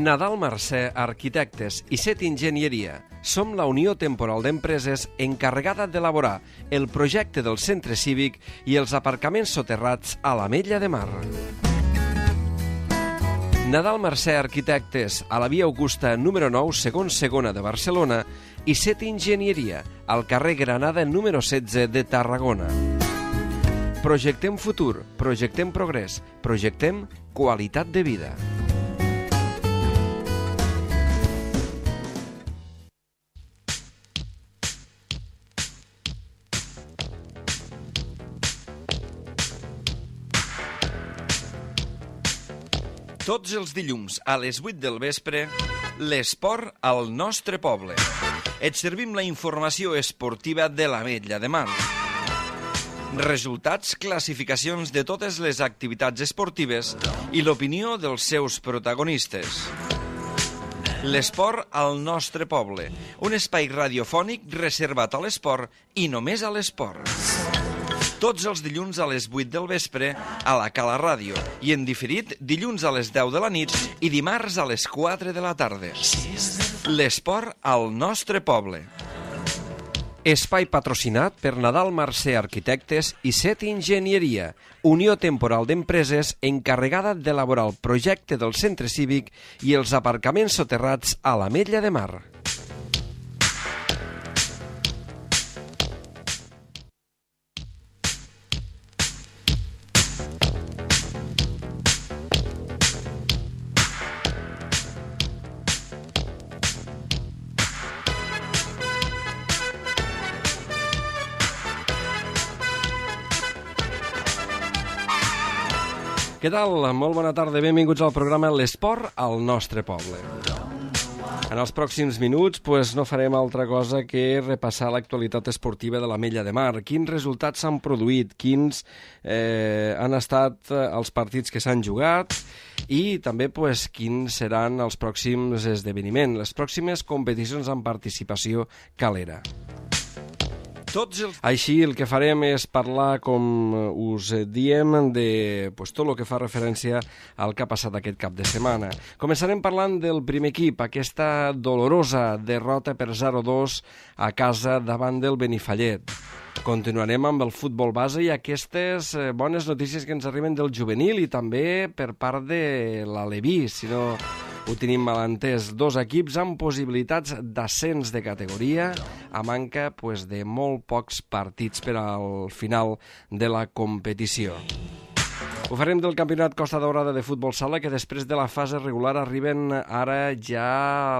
Nadal Mercè Arquitectes i Set Enginyeria. Som la unió temporal d'empreses encarregada d'elaborar el projecte del centre cívic i els aparcaments soterrats a l'Ametlla de Mar. Nadal Mercè Arquitectes, a la via Augusta número 9, segon segona de Barcelona, i Set Enginyeria, al carrer Granada número 16 de Tarragona. Projectem futur, projectem progrés, projectem qualitat de vida. Tots els dilluns a les 8 del vespre, l'esport al nostre poble. Et servim la informació esportiva de l'Ametlla de Mar. Resultats, classificacions de totes les activitats esportives i l'opinió dels seus protagonistes. L'esport al nostre poble, un espai radiofònic reservat a l'esport i només a l'esport. Tots els dilluns a les 8 del vespre a la Cala Ràdio i en diferit dilluns a les 10 de la nit i dimarts a les 4 de la tarda. L'esport al nostre poble. Espai patrocinat per Nadal Mercè Arquitectes i Set Enginyeria, unió temporal d'empreses encarregada d'elaborar el projecte del centre cívic i els aparcaments soterrats a l'Ametlla de Mar. Què tal? Molt bona tarda, benvinguts al programa L'Esport al nostre poble. En els pròxims minuts no farem altra cosa que repassar l'actualitat esportiva de l'Ametlla de Mar. Quins resultats s'han produït, quins han estat els partits que s'han jugat i també quins seran els pròxims esdeveniments, les pròximes competicions amb participació calera. Així el que farem és parlar, com us diem, de tot el que fa referència al que ha passat aquest cap de setmana. Començarem parlant del primer equip, aquesta dolorosa derrota per 0-2 a casa davant del Benifallet. Continuarem amb el futbol base i aquestes bones notícies que ens arriben del juvenil i també per part de l'Aleví, si no ho tenim mal entès. Dos equips amb possibilitats d'ascens de categoria a manca de molt pocs partits per al final de la competició. Ho farem del campionat Costa Daurada de futbol sala, que després de la fase regular arriben ara ja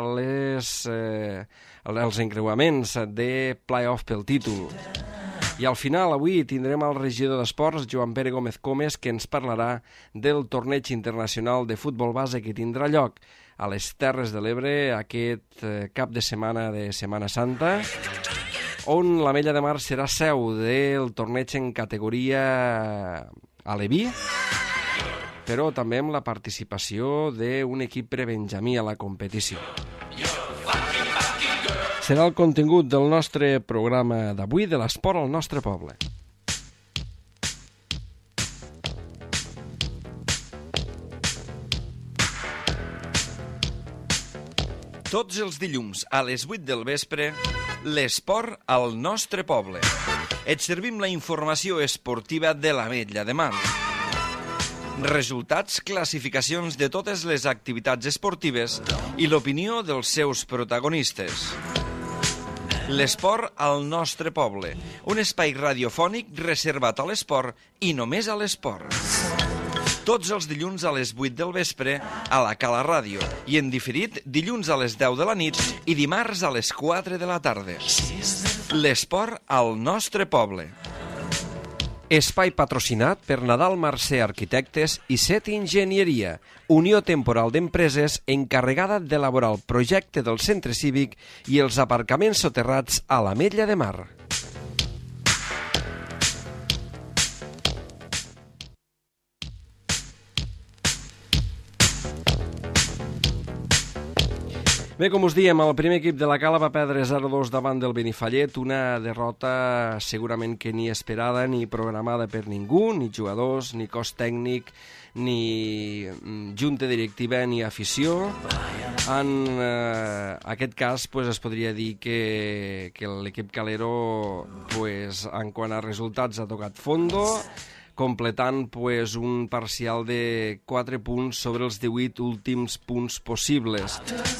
els encreuaments de play-off pel títol. I al final, avui, tindrem el regidor d'Esports, Joan Pere Gómez Comes, que ens parlarà del torneig internacional de futbol base que tindrà lloc a les Terres de l'Ebre aquest cap de setmana de Setmana Santa, on l'Ametlla de Mar serà seu del torneig en categoria aleví, però també amb la participació d'un equip prebenjamí a la competició. Serà el contingut del nostre programa d'avui de l'esport al nostre poble. Tots els dilluns a les 8 del vespre, l'esport al nostre poble. Et servim la informació esportiva de l'Ametlla de Mar. Resultats, classificacions de totes les activitats esportives i l'opinió dels seus protagonistes. L'esport al nostre poble, un espai radiofònic reservat a l'esport i només a l'esport. Tots els dilluns a les 8 del vespre a la Cala Ràdio i en diferit dilluns a les 10 de la nit i dimarts a les 4 de la tarda. L'esport al nostre poble. Espai patrocinat per Nadal Mercè Arquitectes i Set Enginyeria, unió temporal d'empreses encarregada d'elaborar el projecte del centre cívic i els aparcaments soterrats a l'Ametlla de Mar. Bé, com us diem, el primer equip de la Cala va perdre 0-2 davant del Benifallet, una derrota segurament que ni esperada ni programada per ningú, ni jugadors, ni cos tècnic, ni junta directiva, ni afició. En aquest cas es podria dir que l'equip calero en quant a resultats ha tocat fondo, completant un parcial de 4 punts sobre els 18 últims punts possibles.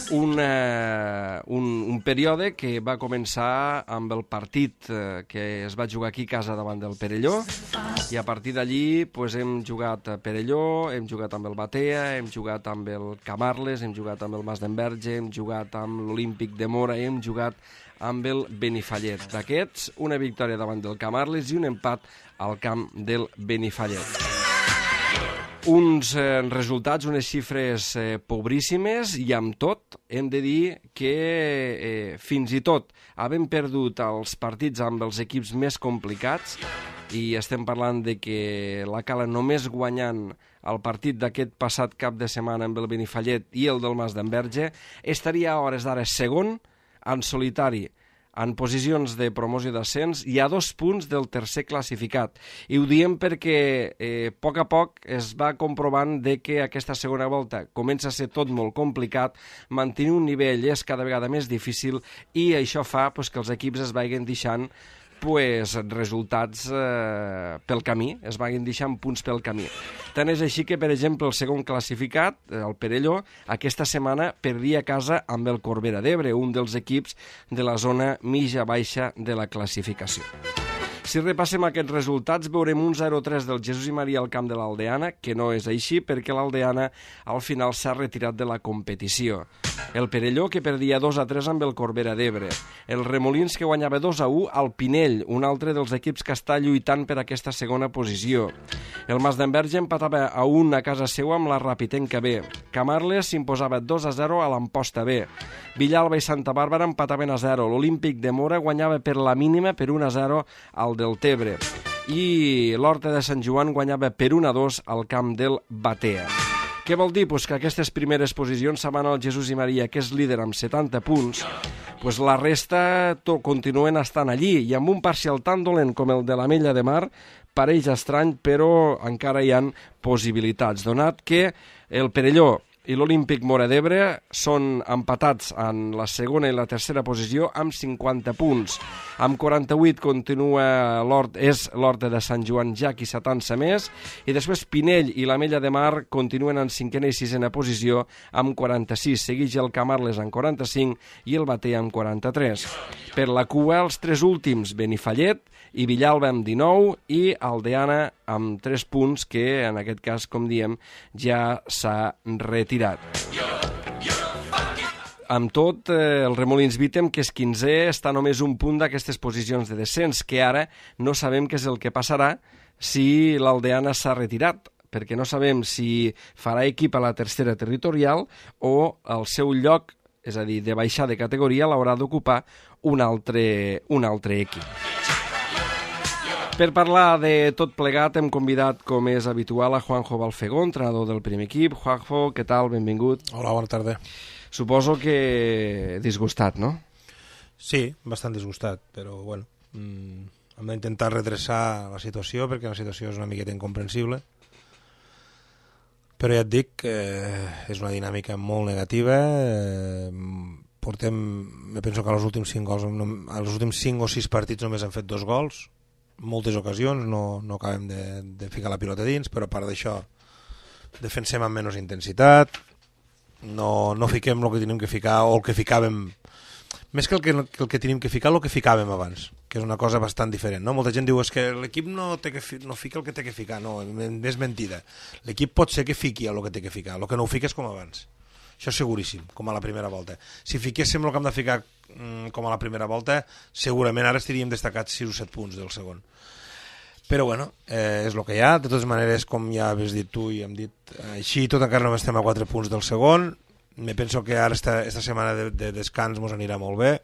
Un període que va començar amb el partit que es va jugar aquí a casa davant del Perelló, i a partir d'allí hem jugat a Perelló, hem jugat amb el Batea, hem jugat amb el Camarles, hem jugat amb el Mas d'Enverge, hem jugat amb l'Olímpic de Mora i hem jugat amb el Benifallet. D'aquests, una victòria davant del Camarles i un empat al camp del Benifallet. Uns resultats, unes xifres pobríssimes, i amb tot hem de dir que fins i tot havent perdut els partits amb els equips més complicats, i estem parlant de que la Cala només guanyant el partit d'aquest passat cap de setmana amb el Benifallet i el del Mas d'Enverge, estaria a hores d'ara segon en solitari, en posicions de promoció d'ascens, i a 2 punts del tercer classificat. I ho diem perquè a poc es va comprovant de que aquesta segona volta comença a ser tot molt complicat, mantenir un nivell és cada vegada més difícil, i això fa que els equips es vagin deixant resultats pel camí, es vagin deixant punts pel camí. Tant és així que, per exemple, el segon classificat, el Perelló, aquesta setmana perdia a casa amb el Corbera d'Ebre, un dels equips de la zona mitja-baixa de la classificació. Si repassem aquests resultats, veurem un 0-3 del Jesús i Maria al camp de l'Aldeana, que no és així perquè l'Aldeana al final s'ha retirat de la competició. El Perelló, que perdia 2-3 amb el Corbera d'Ebre. El Remolins, que guanyava 2-1 al Pinell, un altre dels equips que està lluitant per aquesta segona posició. El Mas d'Enverge empatava a 1 a casa seva amb la Rapitenca B. Camarles s'imposava 2-0 a l'Amposta B. Villalba i Santa Bàrbara empataven a 0. L'Olímpic de Mora guanyava per la mínima per 1-0 al del Tebre. I l'Horta de Sant Joan guanyava per 1-2 al camp del Batea. Què vol dir? Que aquestes primeres posicions se'n van al Jesús i Maria, que és líder amb 70 punts, la resta continuen estant allí, i amb un parcial tan dolent com el de l'Ametlla de Mar, pareix estrany, però encara hi han possibilitats, donat que el Perelló i l'Olímpic Mora d'Ebre són empatats en la segona i la tercera posició amb 50 punts. Amb 48 continua l'Horta de Sant Joan, ja qui s'atansa més, i després Pinell i l'Ametlla de Mar continuen en 5a i 6a posició amb 46. Segueix el Camarles amb 45 i el Batea amb 43. Per la cua, els 3 últims, Benifallet i Villalba amb 19 i Aldeana amb 3 punts, que en aquest cas, com diem, ja s'ha retirat. Amb tot, el Remolins Vítem, que és 15è, està només un punt d'aquestes posicions de descens, que ara no sabem què és el que passarà si l'Aldeana s'ha retirat, perquè no sabem si farà equip a la tercera territorial o el seu lloc, és a dir, de baixar de categoria, l'haurà d'ocupar un altre equip. Per parlar de tot plegat hem convidat, com és habitual, a Juanjo Balfegó, entrenador del primer equip. Juanjo, què tal? Benvingut. Hola, bona tarda. Suposo que disgustat, no? Sí, bastant disgustat, però bueno, hem d'intentar redreçar la situació, perquè la situació és una miqueta incomprensible. Però ja et dic que és una dinàmica molt negativa. Me penso que als últims 5 o 6 partits només han fet 2 gols, moltes ocasions, no acabem de ficar la pilota dins, però a part d'això defensem amb menys intensitat, no fiquem el que tenim que ficar, o el que ficàvem, més que el que tenim que ficar, el que ficàvem abans, que és una cosa bastant diferent, no? Molta gent diu és que l'equip no fica el que té que ficar. No, és mentida. L'equip pot ser que fiqui el que té que ficar, el que no ho fica és com abans. Això és seguríssim, com a la primera volta. Si fiquéssim el que hem de ficar com a la primera volta, segurament ara estaríem destacats 6 o 7 punts del segon. Però bueno, és el que hi ha. De totes maneres, com ja havies dit tu i hem dit, així tot encara només estem a 4 punts del segon. Me penso que ara esta setmana de descans ens anirà molt bé,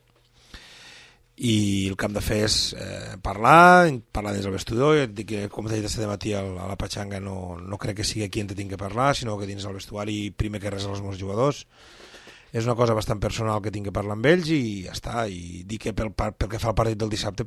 i el que hem de fer és parlar des del vestidor. Et dic que, com t'he dit aquest matí a la Patxanga, no crec que sigui aquí on tinc que parlar, sinó que dins del vestuari, primer que res als meus jugadors, és una cosa bastant personal que tinc que parlar amb ells i ja està, i dir que pel que fa al partit del dissabte,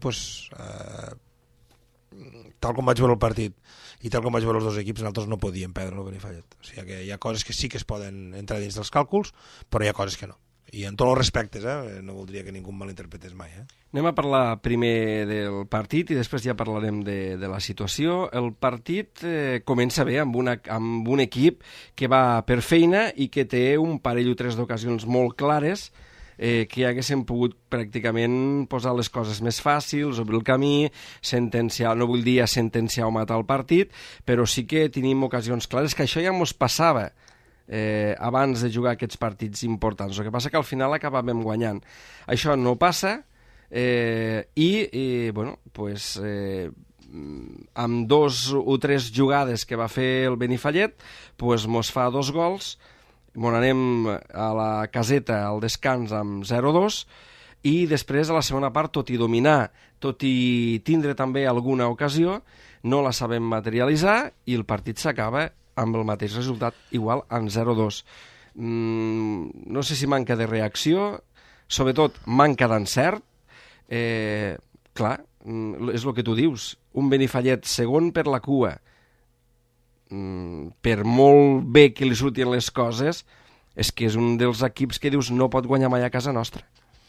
tal com vaig veure el partit i tal com vaig veure els dos equips, nosaltres no podíem perdre el Benifallet. O sigui que hi ha coses que sí que es poden entrar dins dels càlculs, però hi ha coses que no. I en tots els respectes, no voldria que ningú em malinterpretés mai. Anem a parlar primer del partit i després ja parlarem de la situació. El partit comença bé amb un equip que va per feina i que té un parell o tres d'ocasions molt clares que haguéssim pogut pràcticament posar les coses més fàcils, obrir el camí, sentenciar, no vull dir sentenciar o matar el partit, però sí que tenim ocasions clares, que això ja mos passava abans de jugar aquests partits importants. El que passa que al final acabàvem guanyant. Això no passa bueno, pues, amb 2 o 3 jugades que va fer el Benifallet, pues, mos fa 2 gols, mos anem a la caseta al descans amb 0-2 i després a la segona part, tot i dominar, tot i tindre també alguna ocasió, no la sabem materialitzar i el partit s'acaba amb el mateix resultat, igual, en 0-2. No sé si manca de reacció, sobretot manca d'encert. Clar, és el que tu dius, un Benifallet segon per la cua, per molt bé que li surtin les coses, és que és un dels equips que dius no pot guanyar mai a casa nostra.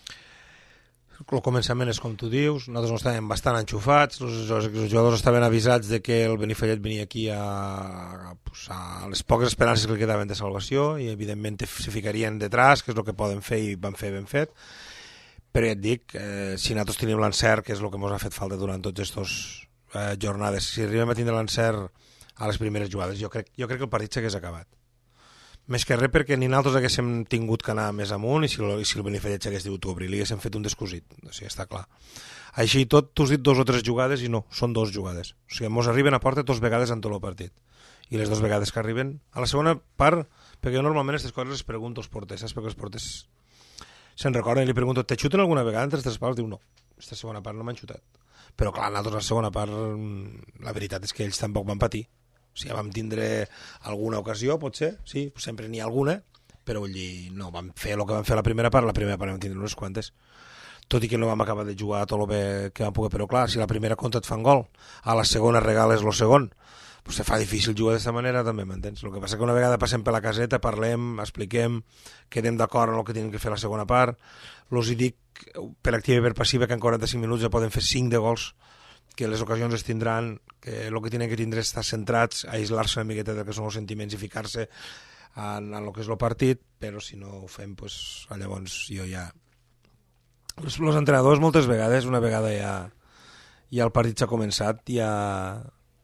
El començament és com tu dius, nosaltres no estàvem bastant enxufats, els jugadors estaven avisats de que el Benifallet venia aquí a les poques esperances que li quedaven de salvació i evidentment se ficarien detrás, que és el que poden fer i van fer ben fet, però ja et dic, si nosaltres tenim l'encert, que és el que ens ha fet falta durant tots aquestes jornades, si arribem a tindre l'encert a les primeres jugades, jo crec que el partit s'hagués acabat. Més que res perquè ni nosaltres haguéssim tingut que anar més amunt i si el Benifallet s'hagués dit obrir, li haguéssim fet un descosit, o sigui, està clar. Així i tot, tu has dit 2 o 3 jugades i no, són 2 jugades. O sigui, ens arriben a porta 2 vegades en tot el partit. I les 2 vegades que arriben, a la segona part, perquè jo normalment aquestes coses les pregunto als porters, saps? Perquè els porters se'n recorden i li pregunto, te xuten alguna vegada entre les parts? Diu, no, aquesta segona part no m'han xutat. Però clar, nosaltres la segona part, la veritat és que ells tampoc van patir. O sigui, vam tindre alguna ocasió, potser, sí, sempre n'hi ha alguna, però vull dir, no, vam fer el que vam fer a la primera part vam tindre unes quantes. Tot i que no vam acabar de jugar tot el bé que vam poder, però clar, si la primera contra et fan gol, a la segona regales el segon, pues se fa difícil jugar d'aquesta manera, també, m'entens? El que passa que una vegada passem per la caseta, parlem, expliquem, quedem d'acord en el que tenim que fer la segona part, els hi dic, per activa i per passiva, que en 45 minuts ja poden fer 5 de gols, que les ocasions es tindran, que el que tenen que tindre és estar centrats, aïslar-se una miqueta del que són els sentiments i ficar-se en el que és el partit, però si no ho fem, pues, llavors jo ja... Els entrenadors moltes vegades, una vegada ja el partit s'ha començat, ja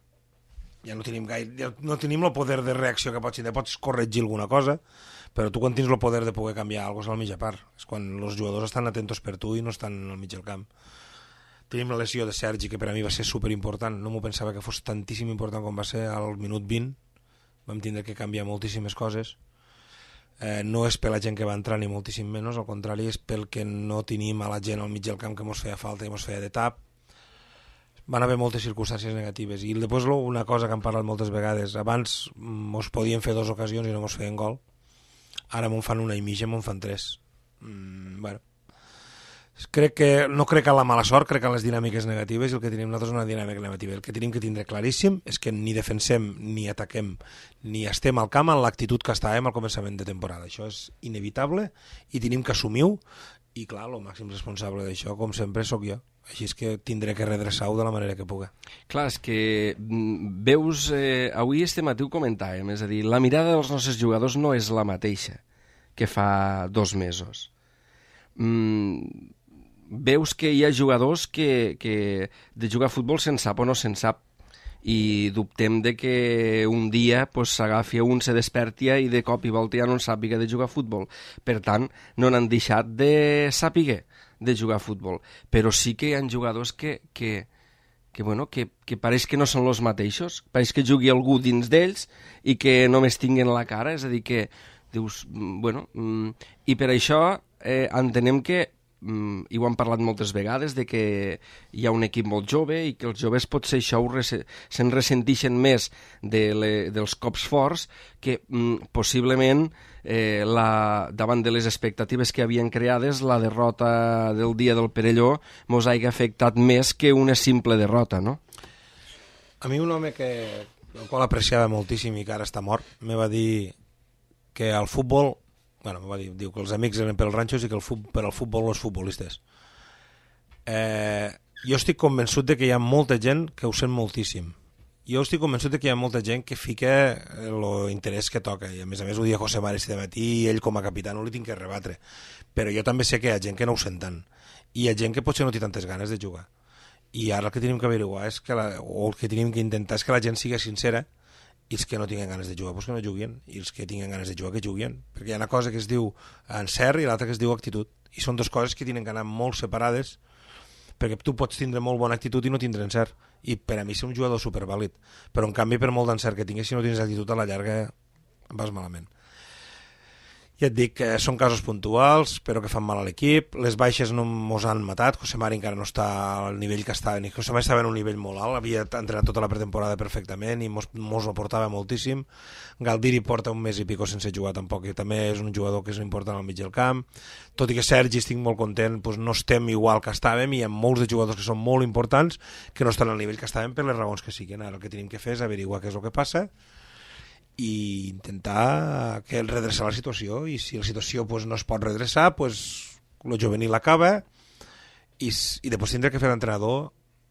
no tenim no tenim el poder de reacció que pots tindre, pots corregir alguna cosa, però tu quan tens el poder de poder canviar alguna cosa és a la mitja part, és quan els jugadors estan atentos per tu i no estan al mig del camp. Tenim la lesió de Sergi, que per a mi va ser superimportant. No m'ho pensava que fos tantíssim important com va ser al minut 20. Vam tindre que canviar moltíssimes coses. No és per la gent que va entrar ni moltíssim menys, al contrari, és pel que no tenim a la gent al mig del camp que ens feia falta i ens feia de tap. Van haver moltes circumstàncies negatives. I després una cosa que hem parlat moltes vegades, abans ens podien fer 2 ocasions i no ens feien gol. Ara me'n fan una i mitja, me'n fan 3. Bueno, no crec en la mala sort, crec en les dinàmiques negatives i el que tenim nosaltres és una dinàmica negativa. El que tenim que tindre claríssim és que ni defensem, ni ataquem, ni estem al camp en l'actitud que estàvem al començament de temporada. Això és inevitable i tenim que assumir-ho i clar, el màxim responsable d'això, com sempre, sóc jo. Així és que tindré que redreçar-ho de la manera que pugui. Clar, és que veus, avui este matí ho comentàvem, és a dir, la mirada dels nostres jugadors no és la mateixa que fa 2 mesos. Veus que hi ha jugadors que de jugar a futbol se'n sap o no se'n sap i dubtem de que un dia s'agafi un, se despertia i de cop i volta ja no en sàpiga de jugar a futbol. Per tant, no n'han deixat de sàpiga de jugar a futbol. Però sí que hi ha jugadors que pareix que no són els mateixos, pareix que jugui algú dins d'ells i que només tinguen la cara, és a dir que dius, i per això entenem que i ho han parlat moltes vegades, de que hi ha un equip molt jove i que els joves potser això se'n ressentixen més dels cops forts, que possiblement davant de les expectatives que havien creades, la derrota del dia del Perelló mos hagi afectat més que una simple derrota, no? A mi un home el qual apreciava moltíssim i que ara està mort, me va dir que el futbol, diu que els amics eren pels ranxos i que per al futbol els futbolistes. Jo estic convençut de que hi ha molta gent que ho sent moltíssim. Jo estic convençut de que hi ha molta gent que fica l'interès que toca, i a més ho dia José Mares de matí, i ell com a capità no li tinc que rebatre. Però jo també sé que hi ha gent que no ho sent tant, i hi ha gent que potser no té tantes ganes de jugar. I ara el que tenim que averiguar o el que tenim que intentar és que la gent sigui sincera, i els que no tinguen ganes de jugar, doncs que no juguin, i els que tinguen ganes de jugar, que juguin, perquè hi ha una cosa que es diu encert i l'altra que es diu actitud, i són dues coses que tenen que anar molt separades, perquè tu pots tindre molt bona actitud i no tindre encert, i per a mi és un jugador supervàlid, però en canvi per molt d'encert que tinguis, si no tens actitud, a la llarga vas malament. Ja et dic que són casos puntuals, però que fan mal a l'equip. Les baixes no mos han matat. José Mari encara no està al nivell que estava. José Mari estava en un nivell molt alt, havia entrenat tota la pretemporada perfectament i mos aportava moltíssim. Galdiri porta un mes i pico sense jugar tampoc, i també és un jugador que és important al mig del camp. Tot i que Sergi, estic molt content, doncs no estem igual que estàvem, i hi ha molts de jugadors que són molt importants que no estan al nivell que estàvem per les raons que siguin. Ara el que tenim que fer és averiguar què és el que passa i intentar redreçar la situació, i si la situació no es pot redreçar, el juvenil acaba i després tindrà que fer l'entrenador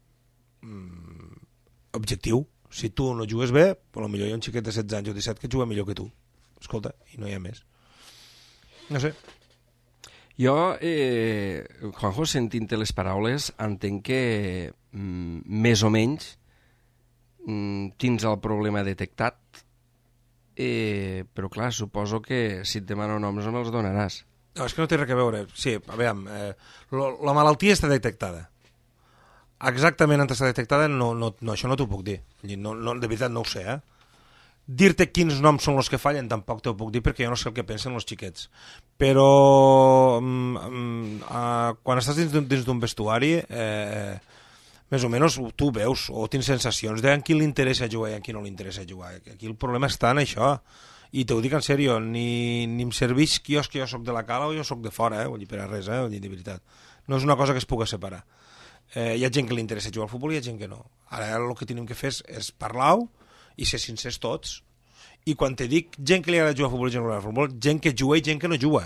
objectiu. Si tu no jugues bé, potser hi ha un xiquet de 16 anys o 17 que juga millor que tu, escolta, i no hi ha més. No sé. Jo, Juanjo, sentint les paraules, entenc que més o menys tens el problema detectat, però clar, suposo que si et demano noms no me'ls donaràs. No, és que no té res a veure. Sí, a veure, la malaltia està detectada. Exactament on està detectada, això no t'ho puc dir. No, de veritat no ho sé, Dir-te quins noms són els que fallen tampoc t'ho puc dir, perquè jo no sé el que pensen els xiquets. Però quan estàs dins d'un vestuari, més o menys tu veus o tens sensacions de a qui li interessa jugar i a qui no li interessa jugar. Aquí el problema està en això, i t'ho dic en sèrio, ni em serveix que jo soc de la cala o jo soc de fora, vull dir, per a res, vull dir, de veritat. No és una cosa que es pugui separar. Hi ha gent que li interessa jugar al futbol i hi ha gent que no. Ara el que tenim que fer és parlar-ho i ser sincers tots. I quan te dic gent que li agrada jugar al futbol i gent que no li agrada al futbol, gent que juga i gent que no juga.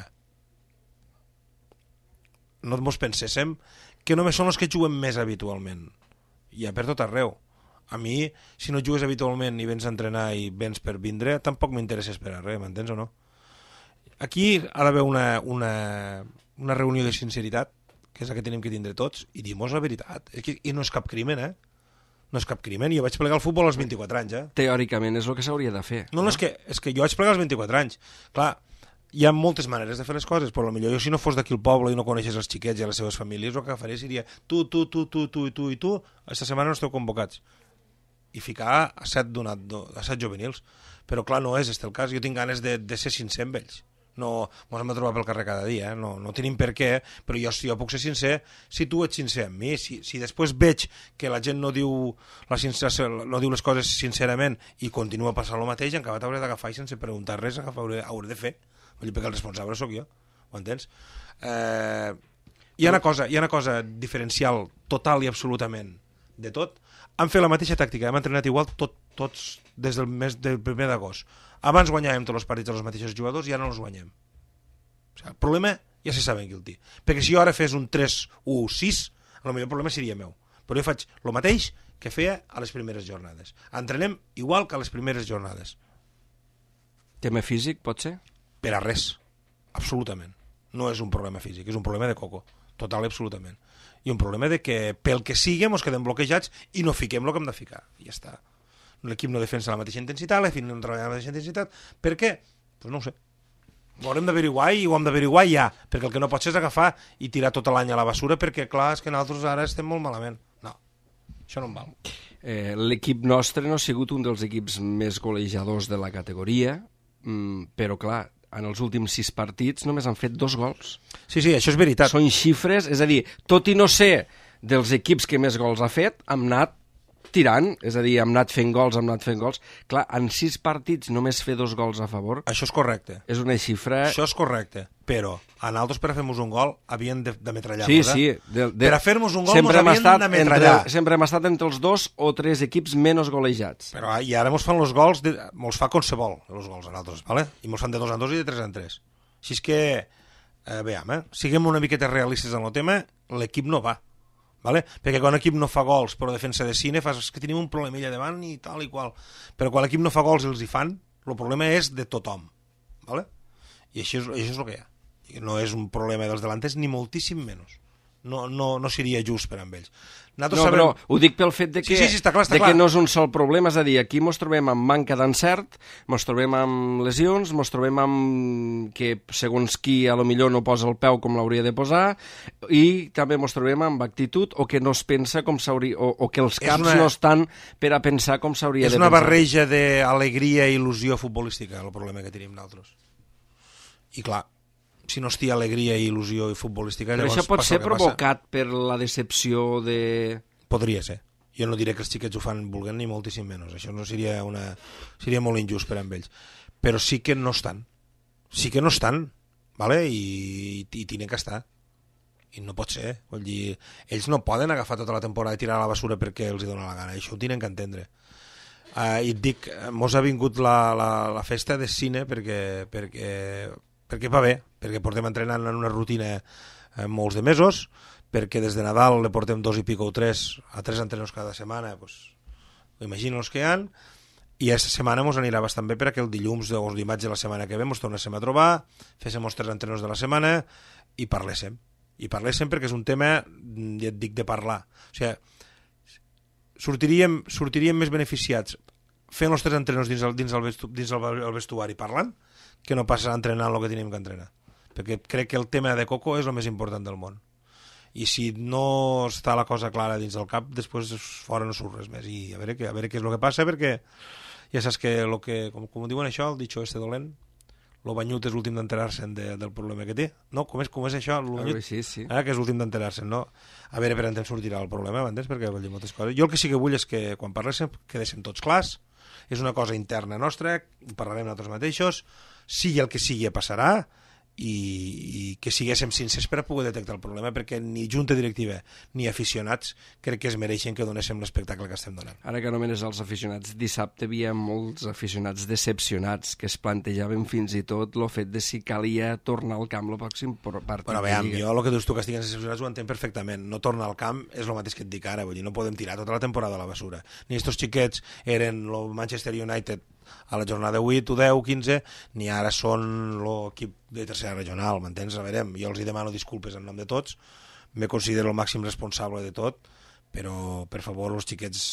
No ens penséssim que només són els que juguen més habitualment. Hi ha per tot arreu. A mi, si no jugues habitualment i vens a entrenar i vens per vindre, tampoc m'interesses per a res, m'entens o no? Aquí ha d'haver una reunió de sinceritat, que és la que tenim que tindre tots, i dir-nos la veritat. I no és cap crimen, No és cap crimen. Jo vaig plegar al futbol als 24 anys, Teòricament és el que s'hauria de fer. No, és que jo vaig plegar als 24 anys. Clar, hi ha moltes maneres de fer les coses, però potser jo, si no fos d'aquí al poble i no coneixes els xiquets i les seves famílies, el que faria seria tu, aquesta setmana no esteu convocats, i ficar a 7 juvenils. Però clar, no és el cas. Jo tinc ganes de ser sincer amb ells. No ens hem de trobar pel carrer cada dia, no tenim per què, però jo puc ser sincer si tu ets sincer amb mi. Si després veig que la gent no diu les coses sincerament i continua passant el mateix, encara t'hauré d'agafar i sense preguntar res hauré de fer. Perquè el responsable sóc jo, ho entens? Hi ha una cosa diferencial total i absolutament de tot. Han fet la mateixa tàctica, hem entrenat igual tots des del mes del 1 d'agost. Abans guanyàvem tots els partits dels mateixos jugadors i ara no els guanyem. O sigui, el problema ja se saben qui el té. Perquè si jo ara fes un 3-1-6, el problema seria meu. Però jo faig el mateix que feia a les primeres jornades. Entrenem igual que a les primeres jornades. Tema físic, pot ser? Per a res, absolutament. No és un problema físic, és un problema de coco, total i absolutament. I un problema de que pel que sigui ens quedem bloquejats i no fiquem el que hem de ficar. I ja està. L'equip no defensa la mateixa intensitat, l'equip no treballa la mateixa intensitat. Per què? Doncs no ho sé. Ho haurem d'averiguar i ho hem d'averiguar ja, perquè el que no pot ser és agafar i tirar tot l'any a la basura, perquè clar, és que nosaltres ara estem molt malament. No, això no em val. L'equip nostre no ha sigut un dels equips més golejadors de la categoria, però clar, en els últims 6 partits només han fet 2 gols. Sí, això és veritat. Són xifres, és a dir, tot i no ser dels equips que més gols ha fet, hem anat tirant, és a dir, hem anat fent gols. Clar, en 6 partits només fer 2 gols a favor... Això és correcte. És una xifra... Això és correcte, però a nosaltres per a fer-nos un gol havien d'ametrallar. Sí. Per a fer-nos un gol ens havien d'ametrallar. Sempre hem estat entre els 2 o 3 equips menys golejats. Però i ara ens fan els gols, ens fa qualsevol, els gols a nosaltres, ¿vale? I ens fan de 2 en 2 i de 3 en 3. Així és que, veiem, siguem una miqueta realistes en el tema, l'equip no va. Vale? Perquè quan l'equip no fa gols però defensa de cine fas que tenim un problemilla davant i tal i qual, però quan l'equip no fa gols i els hi fan, el problema és de tothom, vale? I això és el que hi ha, no és un problema dels delanters ni moltíssim menys, no seria just per amb ells. Però ho dic pel fet de que, està clar. Que no és un sol problema, és a dir, aquí ens trobem amb manca d'encert, ens trobem amb lesions, ens trobem amb que segons qui a lo millor no posa el peu com l'hauria de posar, i també ens trobem amb actitud o que no es pensa com s'hauria, o que els caps no estan per a pensar com s'hauria de pensar. És una barreja d'alegria i il·lusió futbolística el problema que tenim nosaltres. I clar, si no estigui alegria i il·lusió i futbolística... Però això pot ser provocat per la decepció de... Podria ser. Jo no diré que els xiquets ho fan volent ni moltíssim menys. Això no seria molt injust per amb ells. Però sí que no estan. ¿vale? I tenen que estar. I no pot ser. Vull dir, ells no poden agafar tota la temporada i tirar a la basura perquè els hi dona la gana. Això ho tenen que entendre. I et dic, mos ha vingut la festa de cine perquè va bé, perquè portem entrenant en una rutina molts de mesos, perquè des de Nadal le portem 2 i pico o 3 entrenos cada setmana, pues, imagina els que hi ha, i aquesta setmana ens anirà bastant bé perquè el dilluns o el dimarts de la setmana que ve ens tornéssim a trobar, féssim els 3 entrenos de la setmana i parléssim perquè és un tema, ja et dic, de parlar. O sigui, sortiríem més beneficiats fent els 3 entrenos dins el vestuari parlant que no passa entrenant el que tenim que entrenar, perquè crec que el tema de Coco és el més important del món, i si no està la cosa clara dins del cap, després fora no surt res més, i a veure què és el que passa, perquè ja saps que, com diuen això, el ditxo este dolent, lo banyut és l'últim d'enterar-se'n del problema que té, no? Com és això? Sí. Que és l'últim d'enterar-se'n, no? A veure per on sortirà el problema, m'entens? Perquè vol dir moltes coses. Jo el que sí que vull és que quan parléssim quedéssim tots clars, és una cosa interna nostra, parlarem nosaltres mateixos, sigui el que sigui passarà, i que siguéssim sincers per a poder detectar el problema, perquè ni junta directiva ni aficionats crec que es mereixen que donéssim l'espectacle que estem donant. Ara que anomenes els aficionats, dissabte hi havia molts aficionats decepcionats que es plantejaven fins i tot el fet de si calia tornar al camp el pròxim partit. Però veiem, jo el que dius tu que estiguen decepcionats ho entenc perfectament, no tornar al camp és el mateix que et dic ara, vull dir, no podem tirar tota la temporada a la basura, ni estos xiquets eren el Manchester United a la jornada 8, 10, 15, ni ara són l'equip de tercera regional, m'entens? A veure, jo els demano disculpes en nom de tots, me considero el màxim responsable de tot, però, per favor, els xiquets,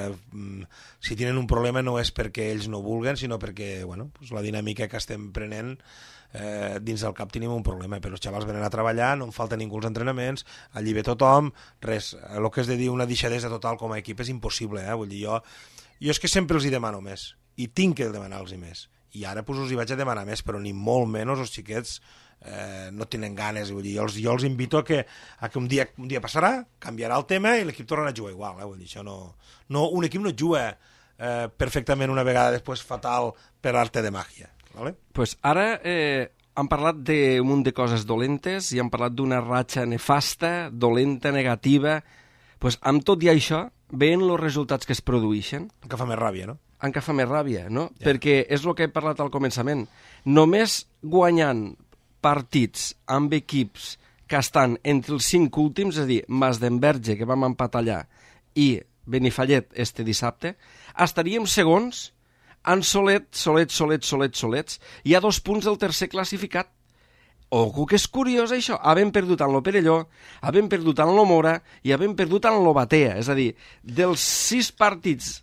si tenen un problema no és perquè ells no vulguen, sinó perquè, bueno, pues la dinàmica que estem prenent dins del cap tenim un problema, però els xavals venen a treballar, no en falta ningú als entrenaments, allí ve tothom, res, el que és de dir una deixadesa total com a equip és impossible, vull dir, jo és que sempre els hi demano més, i tinc que demanar-los més, i ara pues, us hi vaig a demanar més, però ni molt menys els xiquets no tenen ganes, vull dir, jo els invito a que un dia passarà, canviarà el tema i l'equip tornarà a jugar igual, vull dir, això un equip no juga perfectament una vegada després fatal per arte de màgia, vale? Pues ara hem parlat d'un munt de coses dolentes i hem parlat d'una ratxa nefasta, dolenta, negativa, pues amb tot i això veient els resultats que es produeixen. Que fa més ràbia, no? Encara fa més ràbia, no? Yeah. Perquè és el que he parlat al començament. Només guanyant partits amb equips que estan entre els 5 últims, és a dir, Masdenverge, que vam empatar allà, i Benifallet este dissabte, estaríem segons en solets, i a 2 punts del tercer classificat. Ojo, que és curiós això. Havem perdut en lo Perelló, havem perdut en lo Mora i havem perdut en lo Batea. És a dir, dels 6 partits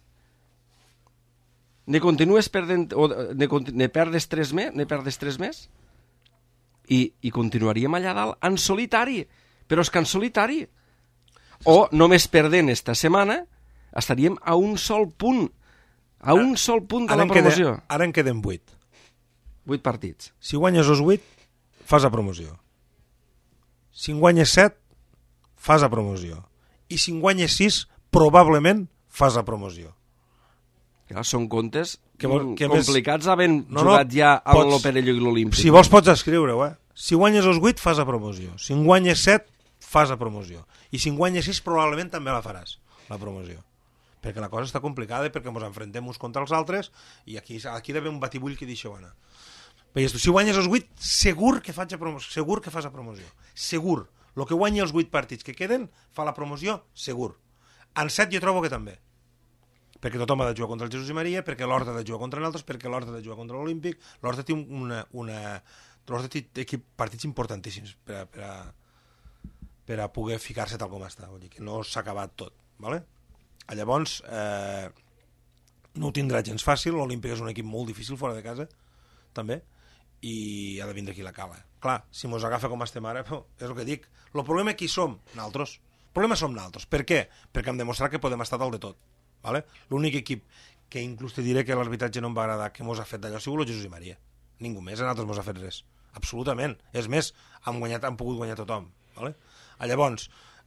ne continues perdent, o ne perdes 3 més i continuaríem allà dalt en solitari, però és que en solitari o només perdent esta setmana estaríem a un sol punt de la promoció. Ara en queden 8 8 partits. Si guanyes els 8, fas a promoció. Si en guanyes 7, fas a promoció. I si en guanyes 6, probablement fas a promoció. Clar, són comptes que complicats havent jugat ja amb el Perelló i l'Olímpic. Si vols pots escriure-ho, Si guanyes els 8, fas a promoció. Si en guanyes 7, fas a promoció. I si en guanyes 6, probablement també la faràs, la promoció. Perquè la cosa està complicada, perquè ens enfrontem uns contra els altres, i aquí hi ha d'haver un batibull que deixeu anar. Veies tu, si guanyes els 8, segur que fas a promoció. Segur. El que guanyi els 8 partits que queden, fa la promoció, segur. En 7 jo trobo que també. Perquè tothom ha de jugar contra el Jesús i Maria, perquè l'Horta ha de jugar contra nosaltres, perquè l'Horta ha de jugar contra l'Olímpic. L'Horta té l'Horta té partits importantíssims per a poder ficar-se tal com està. Vull dir que no s'ha acabat tot. Vale? Llavors, no ho tindrà gens fàcil. L'Olímpic és un equip molt difícil fora de casa, també, i ha de vindre aquí la cala. Clar, si mos agafa com estem ara, és el que dic. El problema qui som? Naltros. El problema som naltros. Per què? Perquè hem demostrat que podem estar dalt de tot. Vale? L'únic equip que inclús te diré que l'arbitratge no em va agradar, que mos ha fet d'allò, ha sigut el Jesús i Maria. Ningú més a nosaltres mos ha fet res. Absolutament. És més, han pogut guanyar tothom. Vale? Llavors,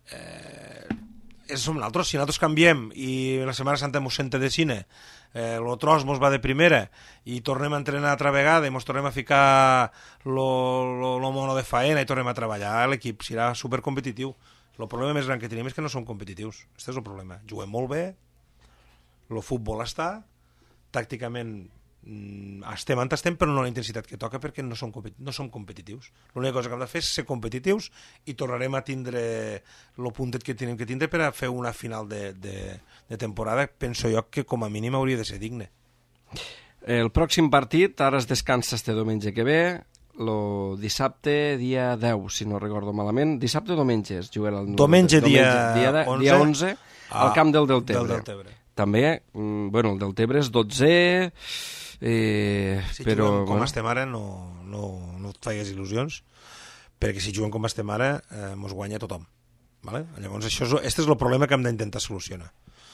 som nosaltres. Si nosaltres canviem i la Setmana Santa mos senta de cine, el tros mos va de primera i tornem a entrenar altra vegada i mos tornem a ficar lo mono de faena i tornem a treballar, l'equip serà supercompetitiu. El problema més gran que tenim és que no som competitius. Aquest és el problema. Juguem molt bé, el futbol està, tàcticament estem on estem, però no la intensitat que toca perquè no som competitius. L'única cosa que hem de fer és ser competitius i tornarem a tindre el puntet que tenim que tindre per a fer una final de temporada. Penso jo que com a mínim hauria de ser digne. El pròxim partit, ara es descansa este diumenge que ve, el dissabte dia 10, si no recordo malament. Dissabte o diumenge es jugarà el diumenge dia 11 al camp del Deltebre. També, bueno, el Deltebre és 12è, si però juguem com estem ara no et faigues il·lusions, perquè si juguem com estem ara mos guanya tothom, vale? Llavors aquest és el problema que hem d'intentar solucionar.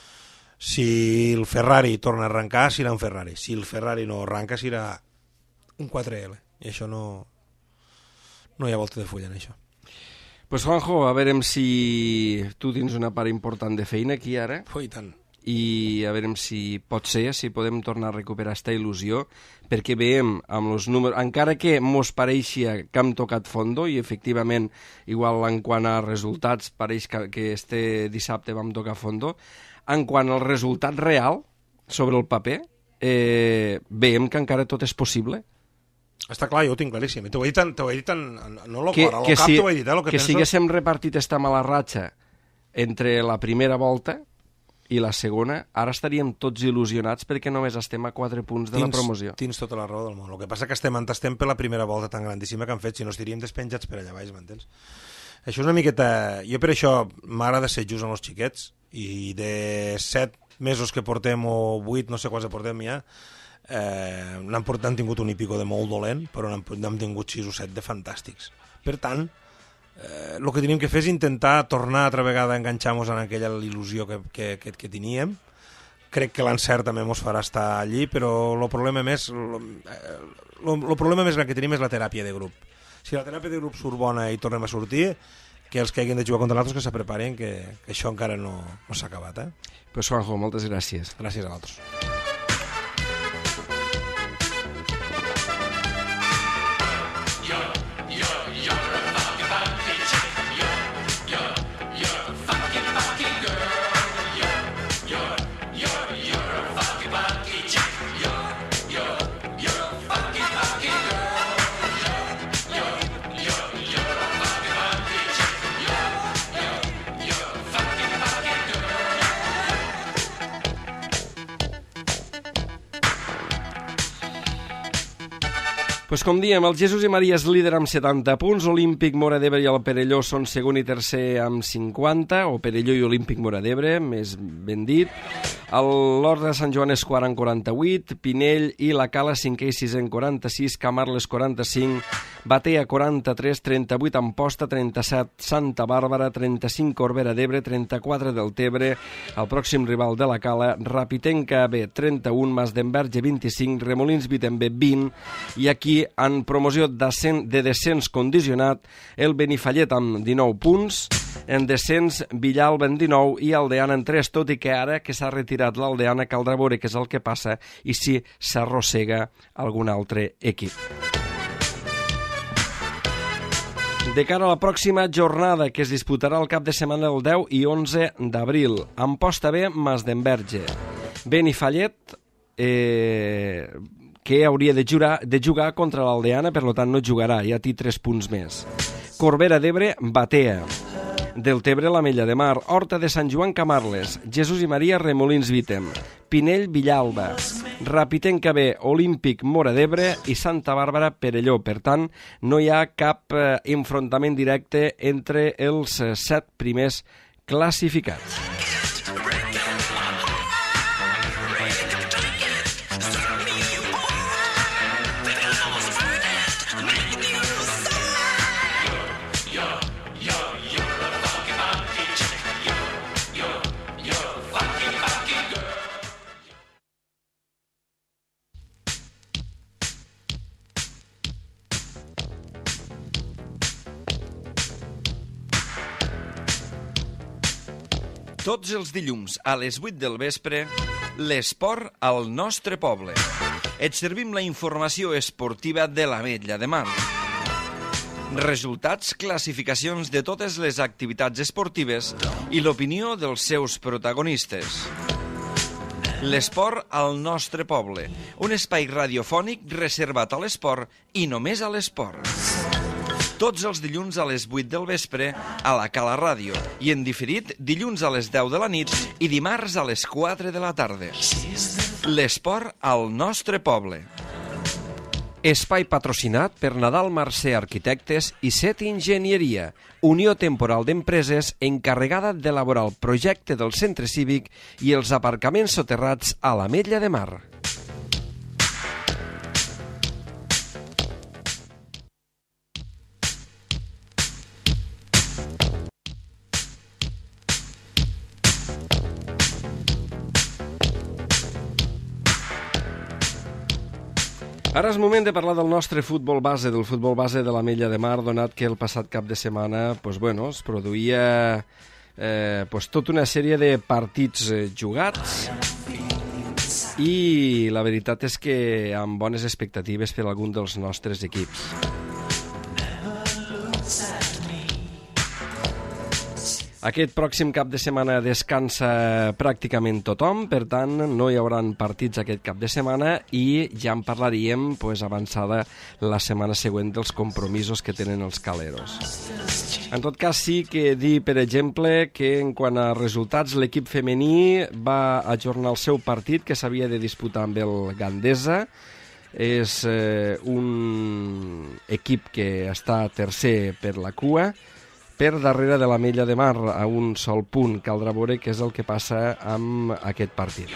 Si el Ferrari torna a arrencar serà un Ferrari, si el Ferrari no arranca serà un 4L, i això no hi ha volta de fulla en això. Pues Juanjo, a veure si tu tens una part important de feina aquí ara. I tant. I a veure si pot ser, si podem tornar a recuperar aquesta il·lusió, perquè veiem amb els números, encara que mos pareixia que hem tocat fondo, i efectivament, igual en quant a resultats, pareix que este dissabte vam tocar fondo, en quant al resultat real, sobre el paper, veiem que encara tot és possible. Està clar, jo ho tinc claríssim. T'ho he dit tant, no lo cor, a lo cap t'ho he dit, el que penso. Que si haguéssim repartit esta mala ratxa entre la primera volta i la segona, ara estaríem tots il·lusionats perquè només estem a 4 punts de la promoció. Tens tota la raó del món. El que passa que estem per la primera volta tan grandíssima que han fet, si no estaríem despenjats per allà baix, m'entens? Això és una miqueta... Jo per això m'agrada ser just amb els xiquets, i de 7 mesos que portem, o 8, no sé quants portem ja, n'han tingut un i pico de molt dolent, però n'hem tingut 6 o 7 de fantàstics. Per tant, el que tenim que fer és intentar tornar altra vegada a enganxar-nos en aquella il·lusió que teníem. Crec que l'encert també ens farà estar allí, però el problema més gran que tenim és la teràpia de grup. Si la teràpia de grup surt bona i tornem a sortir, que els que hagin de jugar contra nosaltres que se preparin, que això encara no s'ha acabat. Pues Juanjo, moltes gràcies. Gràcies a vosaltres. Pues com diem, el Jesús i Maria és líder amb 70 punts, Olímpic, Móra d'Ebre i el Perelló són segon i tercer amb 50, o Perelló i Olímpic Móra d'Ebre, més ben dit. L'Horta de Sant Joan és quart amb 48, Pinell i la Cala 5è i 6è amb 46, Camarles 45, Batea 43, 38 Amposta, 37 Santa Bàrbara, 35 Corbera d'Ebre, 34 Deltebre, el pròxim rival de la Cala, Rapitenca B, 31, Masdenverge 25, Remolins Vitembe 20, i aquí Aquí, en promoció de descens condicionat, el Benifallet amb 19 punts, en descens Villalba en 19 i Aldeana en 3, tot i que ara que s'ha retirat l'Aldeana caldrà veure què és el que passa i si s'arrossega algun altre equip. De cara a la pròxima jornada, que es disputarà el cap de setmana del 10 i 11 d'abril, Amposta B, Masdenverge. Benifallet, que hauria de jugar contra l'Aldeana, per tant no jugarà, ja té 3 punts més. Corbera d'Ebre, Batea. Deltebre, l'Ametlla de Mar. Horta de Sant Joan, Camarles. Jesús i Maria, Remolins, Vítem. Pinell, Villalba. Rapitenca B, Olímpic, Móra d'Ebre i Santa Bàrbara, Perelló. Per tant, no hi ha cap enfrontament directe entre els 7 primers classificats. Tots els dilluns a les 8 del vespre, l'esport al nostre poble. Et servim la informació esportiva de l'Ametlla de Mar. Resultats, classificacions de totes les activitats esportives i l'opinió dels seus protagonistes. L'esport al nostre poble, un espai radiofònic reservat a l'esport i només a l'esport. Tots els dilluns a les 8 del vespre a la Cala Ràdio i en diferit dilluns a les 10 de la nit i dimarts a les 4 de la tarda. L'esport al nostre poble. Espai patrocinat per Nadal Mercè Arquitectes i Set Enginyeria, unió temporal d'empreses encarregada d'elaborar el projecte del centre cívic i els aparcaments soterrats a l'Ametlla de Mar. Ara és moment de parlar del nostre futbol base, del futbol base de l'Ametlla de Mar, donat que el passat cap de setmana es produïa tota una sèrie de partits jugats i la veritat és que amb bones expectatives per a algun dels nostres equips. Aquest pròxim cap de setmana descansa pràcticament tothom, per tant no hi haurà partits aquest cap de setmana i ja en parlaríem avançada la setmana següent dels compromisos que tenen els caleros. En tot cas sí que dir, per exemple, que en quant a resultats l'equip femení va ajornar el seu partit que s'havia de disputar amb el Gandesa. És un equip que està tercer per la cua, per darrere de l'Ametlla de Mar, a un sol punt. Caldrà veure què és el que passa amb aquest partit.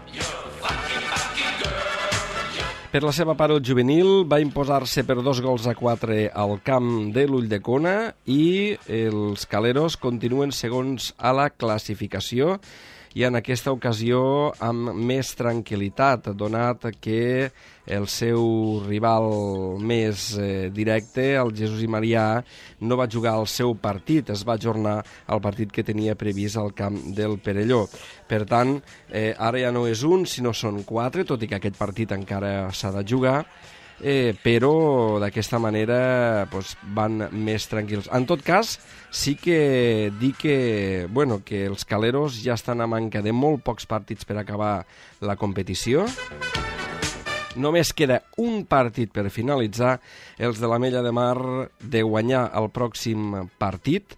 Per la seva part, el juvenil va imposar-se per 2-4 al camp de l'Ulldecona i els caleros continuen segons a la classificació i en aquesta ocasió amb més tranquil·litat, donat que el seu rival més directe, el Jesús i Maria, no va jugar el seu partit, es va ajornar el partit que tenia previst al camp del Perelló. Per tant, ara ja no és un, sinó són 4, tot i que aquest partit encara s'ha de jugar, però d'aquesta manera van més tranquils. En tot cas, sí que dir que els caleros ja estan a manca de molt pocs partits per acabar la competició. Només queda un partit per finalitzar. Els de l'Ametlla de Mar, de guanyar el pròxim partit,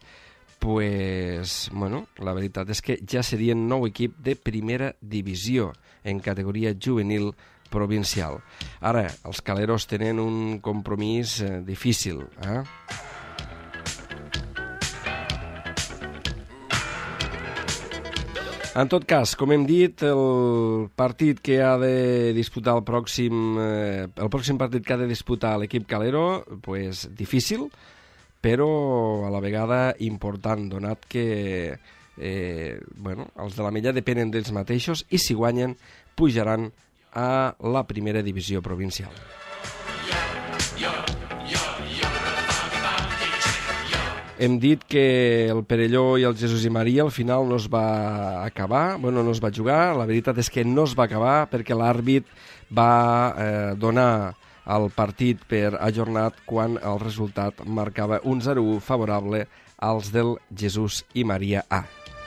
la veritat és que ja serien nou equip de primera divisió en categoria juvenil provincial. Ara, els caleros tenen un compromís difícil. En tot cas, com hem dit, el partit que ha de disputar el pròxim partit que ha de disputar l'equip calero, difícil, però a la vegada important, donat que els de l'Ametlla depenen d'ells mateixos i si guanyen pujaran a la primera divisió provincial. Hem dit que el Perelló i el Jesús i Maria al final no es va acabar, no es va jugar. La veritat és que no es va acabar perquè l'àrbit va donar el partit per ajornat quan el resultat marcava un 0-1 favorable als del Jesús i Maria A.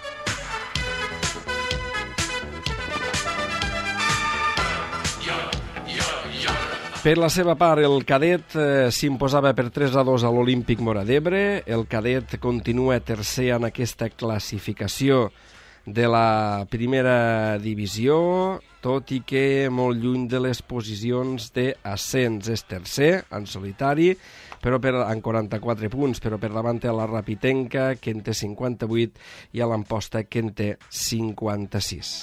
Per la seva part, el cadet s'imposava per 3-2 a l'Olímpic Móra d'Ebre. El cadet continua tercer en aquesta classificació de la primera divisió, tot i que molt lluny de les posicions d'ascens. És tercer, en solitari, però amb 44 punts, però per davant a la Rapitenca, que en té 58, i a l'Amposta, que en té 56.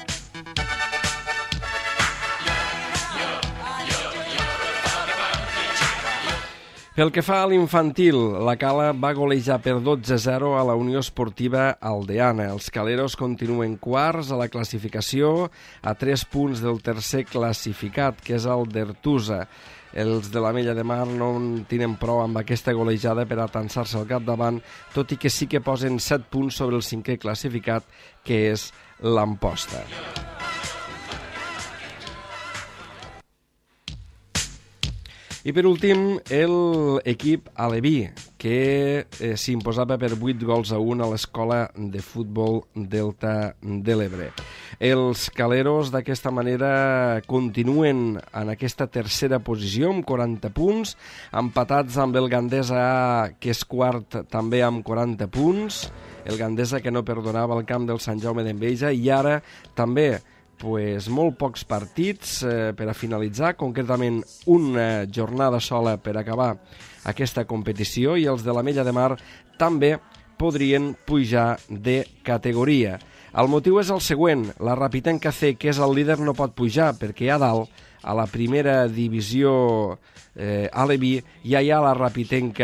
Pel que fa a l'infantil, la Cala va golejar per 12-0 a la Unió Esportiva Aldeana. Els caleros continuen quarts a la classificació a 3 punts del tercer classificat, que és el d'Ertusa. Els de l'Ametlla de Mar no en tenen prou amb aquesta golejada per atansar-se al capdavant, tot i que sí que posen 7 punts sobre el cinquè classificat, que és l'Amposta. I per últim, l'equip aleví, que s'imposava per 8-1 a l'Escola de Futbol Delta de l'Ebre. Els caleros d'aquesta manera continuen en aquesta tercera posició amb 40 punts, empatats amb el Gandesa A, que és quart també amb 40 punts, el Gandesa que no perdonava el camp del Sant Jaume d'Enveja, i ara també molt pocs partits per a finalitzar, concretament una jornada sola per acabar aquesta competició, i els de l'Ametlla de Mar també podrien pujar de categoria. El motiu és el següent: la Rapitenca C, que és el líder, no pot pujar perquè a dalt, a la primera divisió aleví, ja hi ha la Rapitenca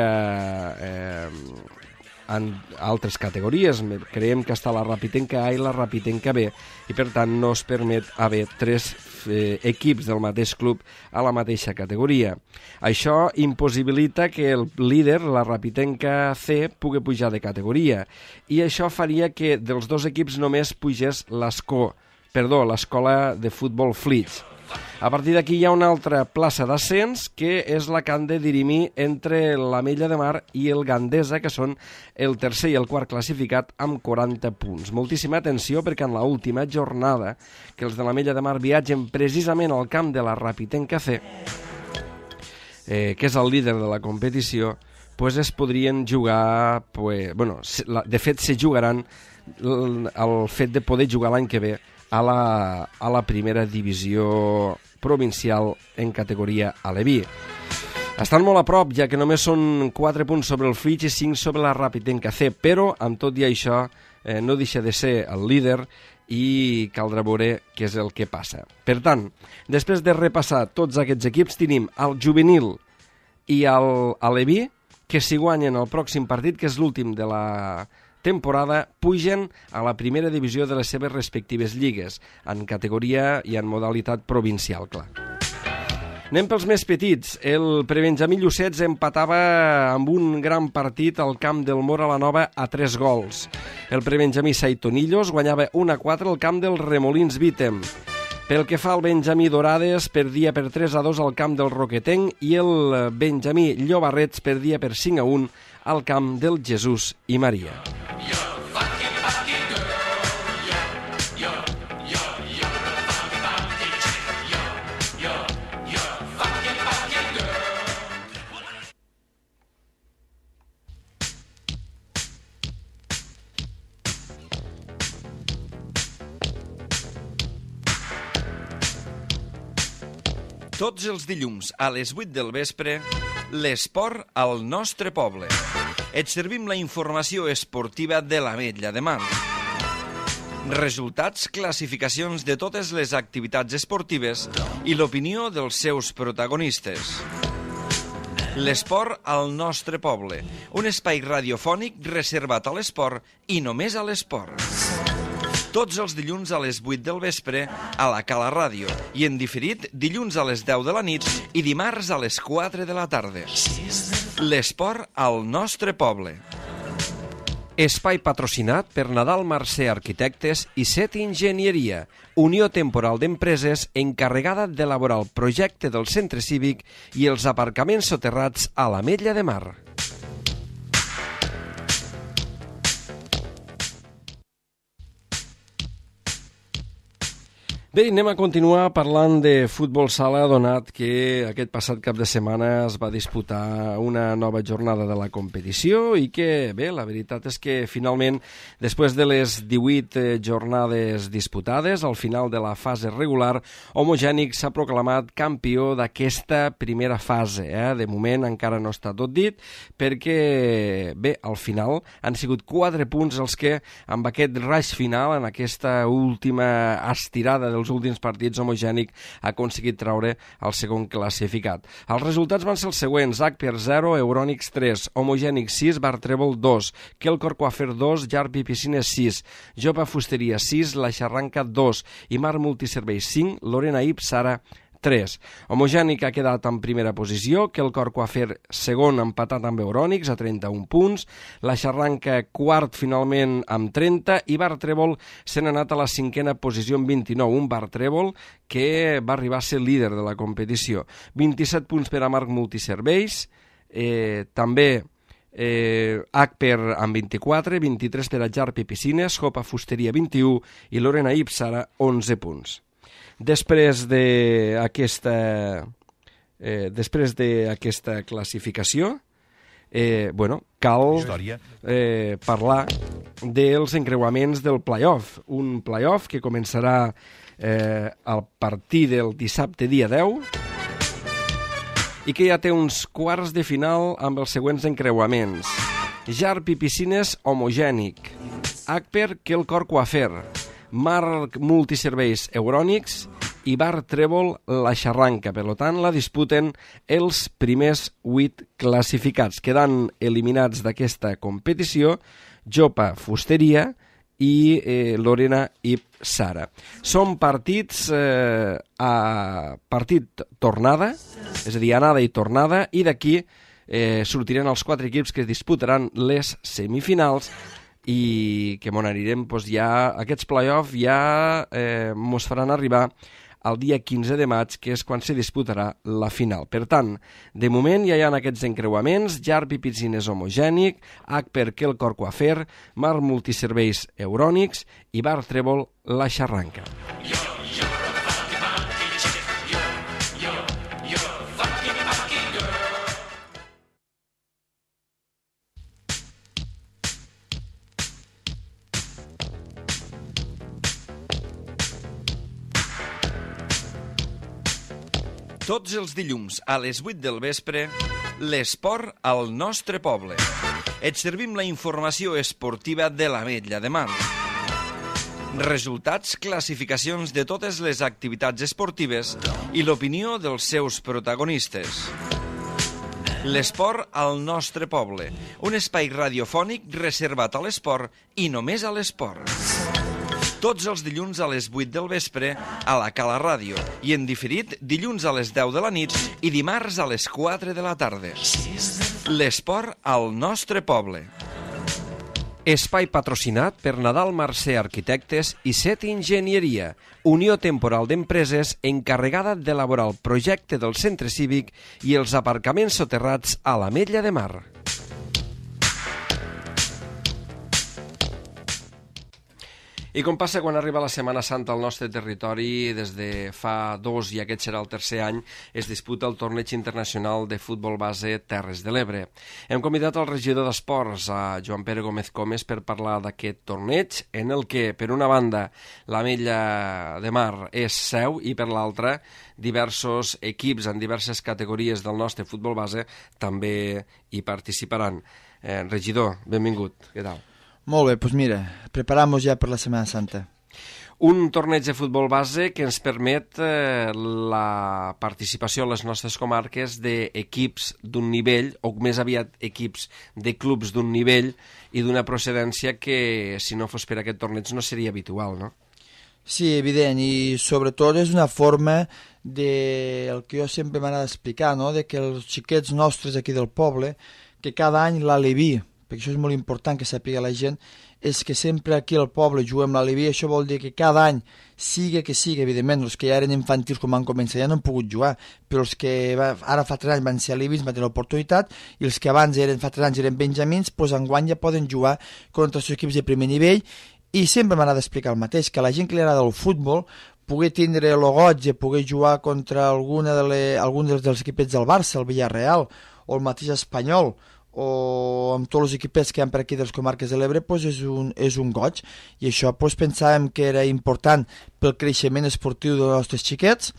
en altres categories. Creiem que està la Rapitenca A i la Rapitenca B, i per tant no es permet haver 3 equips del mateix club a la mateixa categoria. Això impossibilita que el líder, la Rapitenca C, pugui pujar de categoria, i això faria que dels 2 equips només pugés l'Escola de Futbol Flix. A partir d'aquí hi ha una altra plaça d'ascens, que és la que han de dirimir entre l'Ametlla de Mar i el Gandesa, que són el tercer i el quart classificat amb 40 punts. Moltíssima atenció, perquè en l'última jornada, que els de l'Ametlla de Mar viatgen precisament al camp de la Rapitenca C, que és el líder de la competició, es podrien jugar, de fet se jugaran el fet de poder jugar l'any que ve a la primera divisió provincial en categoria aleví. Estan molt a prop, ja que només són 4 punts sobre el Flix i 5 sobre la Rapitenca C, però amb tot i això no deixa de ser el líder i caldrà veure què és el que passa. Per tant, després de repassar tots aquests equips, tenim el juvenil i l'aleví, que si guanyen el pròxim partit, que és l'últim de la temporada, pugen a la primera divisió de les seves respectives lligues, en categoria i en modalitat provincial, clar. Anem pels més petits. El Prebenjamí Llucets empatava amb un gran partit al camp del Móra la Nova a 3 gols. El Prebenjamí Saitonillos guanyava 1-4 al camp del Remolins Vítem. Pel que fa al Benjamí Dorades, perdia per 3-2 al camp del Roquetenc, i el Benjamí Llobarrets perdia per 5-1 al camp del Jesús i Maria. Tots els dilluns a les 8 del vespre, l'esport al nostre poble. Et servim la informació esportiva de l'Ametlla de Mar. Resultats, classificacions de totes les activitats esportives i l'opinió dels seus protagonistes. L'esport al nostre poble, un espai radiofònic reservat a l'esport i només a l'esport. Tots els dilluns a les 8 del vespre a la Cala Ràdio i en diferit dilluns a les 10 de la nit i dimarts a les 4 de la tarda. L'esport al nostre poble. Espai patrocinat per Nadal Mercè Arquitectes i Set Enginyeria, unió temporal d'empreses encarregada d'elaborar el projecte del centre cívic i els aparcaments soterrats a l'Ametlla de Mar. Bé, anem a continuar parlant de futbol sala, donat que aquest passat cap de setmana es va disputar una nova jornada de la competició i que, bé, la veritat és que finalment, després de les 18 jornades disputades, al final de la fase regular, Homogènic s'ha proclamat campió d'aquesta primera fase. De moment encara no està tot dit, perquè, bé, al final han sigut 4 punts els que, amb aquest raig final, en aquesta última estirada dels últims partits, Homogènic ha aconseguit treure el segon classificat. Els resultats van ser els següents: Agper 0, Eurònics 3, Homogènic 6, Bar Trèvol 2, Quelcor Coafer 2, Jarpi Piscines 6, Jopa Fusteria 6, La Xarranca 2 i Mar Multiserveis 5, Lorena Ip Sara 3. Homogènic ha quedat en primera posició, Quelcor Coafer segon empatat amb Eurònics a 31 punts, La Xarranca quart finalment amb 30 i Bar Trèvol se n'ha anat a la cinquena posició amb 29, un Bar Trèvol que va arribar a ser líder de la competició. 27 punts per a Marc Multiserveis, també Agper amb 24, 23 per a Jarpi Piscines, Jopa Fusteria 21 i Lorena Ip Sara 11 punts. Després d'aquesta classificació, cal parlar dels encreuaments del play-off. Un play-off que començarà a partir del dissabte dia 10 i que ja té uns quarts de final amb els següents encreuaments: Jarpi Piscines Homogènic, Agper Quelcor Coafer, Marc Multiserveis Eurònics i Bar Trèvol La Xarranca. Per tant, la disputen els primers 8 classificats. Quedant eliminats d'aquesta competició Jopa Fusteria i Lorena Ip Sara. Són partits partit tornada, és a dir, anada i tornada, i d'aquí sortiran els 4 equips que disputaran les semifinals i que anirem, ja aquests play-off ja mos faran arribar al dia 15 de maig, que és quan se disputarà la final. Per tant, de moment ja hi ha aquests encreuaments: Jarpi Piscines Homogènic, Agper Quelcor Coafer, Mar Multiserveis Eurònics i Bar Trèvol La Xarranca. Tots els dilluns a les 8 del vespre, l'esport al nostre poble. Et servim la informació esportiva de l'Ametlla de Mar. Resultats, classificacions de totes les activitats esportives i l'opinió dels seus protagonistes. L'esport al nostre poble, un espai radiofònic reservat a l'esport i només a l'esport. Tots els dilluns a les 8 del vespre a la Cala Ràdio i en diferit dilluns a les 10 de la nit i dimarts a les 4 de la tarda. L'esport al nostre poble. Espai patrocinat per Nadal Mercè Arquitectes i Set Enginyeria, unió temporal d'empreses encarregada d'elaborar el projecte del centre cívic i els aparcaments soterrats a l'Ametlla de Mar. I com passa quan arriba la Setmana Santa al nostre territori, des de fa 2 i aquest serà el tercer any, es disputa el torneig internacional de futbol base Terres de l'Ebre. Hem convidat el regidor d'Esports, a Joan Pere Gómez Comes, per parlar d'aquest torneig, en el que, per una banda, l'Ametlla de Mar és seu i, per l'altra, diversos equips en diverses categories del nostre futbol base també hi participaran. Regidor, benvingut, què tal? Molt bé, doncs mira, preparamos ja per la Setmana Santa. Un torneig de futbol base que ens permet la participació a les nostres comarques d'equips d'un nivell, o més aviat equips de clubs d'un nivell i d'una procedència que, si no fos per aquest torneig, no seria habitual, no? Sí, evident, i sobretot és una forma el que jo sempre m'anava a explicar, no? De que els xiquets nostres aquí del poble, que cada any l'Aleví, perquè això és molt important que sàpiga la gent, és que sempre aquí al poble juguem l'Aleví, això vol dir que cada any, siga que sigui, evidentment, els que ja eren infantils com van començar ja no han pogut jugar, però els que ara fa 3 anys van ser Alevis van tenir l'oportunitat, i els que abans fa 3 anys eren benjamins, doncs enguany ja poden jugar contra els equips de primer nivell. I sempre m'ha d'explicar el mateix, que la gent que li agrada el futbol poder tindre el goig de poder jugar contra algun dels equipets del Barça, el Villarreal, o el mateix Espanyol, o amb tots els equipets que hi ha per aquí de les comarques de l'Ebre, doncs és un goig. I això doncs, pensàvem que era important pel creixement esportiu dels nostres xiquets,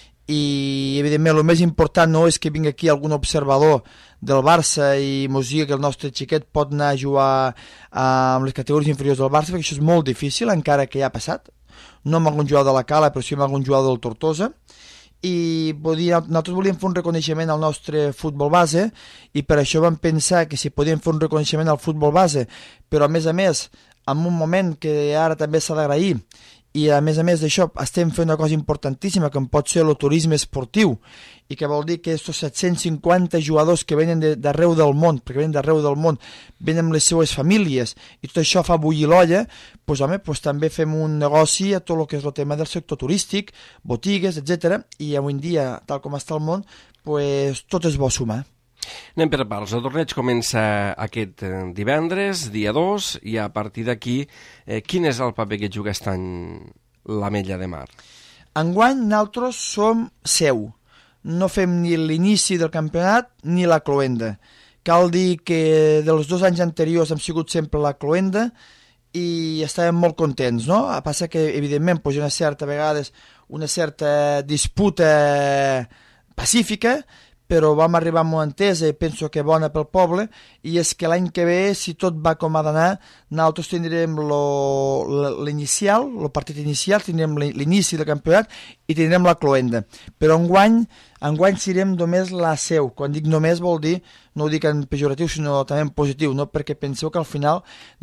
i evidentment el més important no és que vingui aquí algun observador del Barça i mos digui que el nostre xiquet pot anar a jugar amb les categories inferiors del Barça, perquè això és molt difícil, encara que ja ha passat. No amb algun jugador de la Cala, però sí amb algun jugador del Tortosa. I nosaltres volíem fer un reconeixement al nostre futbol base, i per això vam pensar que si podíem fer un reconeixement al futbol base, però a més, en un moment que ara també s'ha d'agrair, i a més d'això estem fent una cosa importantíssima com pot ser el turisme esportiu, i que vol dir que aquests 750 jugadors que venen d'arreu del món, perquè venen d'arreu del món, venen amb les seues famílies, i tot això fa bullir l'olla, doncs home, també fem un negoci a tot el que és el tema del sector turístic, botigues, etc. I avui en dia, tal com està el món, tot és bo sumar. Anem per parts. El torneig comença aquest divendres, dia 2, i a partir d'aquí, quin és el paper que juga aquest any l'Ametlla de Mar? Enguany nosaltres som seu. No fem ni l'inici del campionat ni la cloenda. Cal dir que dels 2 anys anteriors hem sigut sempre la cloenda i estàvem molt contents, no? Passa que, evidentment, hi ha una certa disputa pacífica, però vam arribar a una entesa, i penso que bona pel poble, i és que l'any que ve, si tot va com ha d'anar, nosaltres tindrem l'inicial, el partit inicial, tindrem l'inici del campionat i tindrem la cloenda. Però enguany serem només la seu. Quan dic només vol dir, no ho dic en pejoratiu, sinó també en positiu, no? Perquè penseu que al final,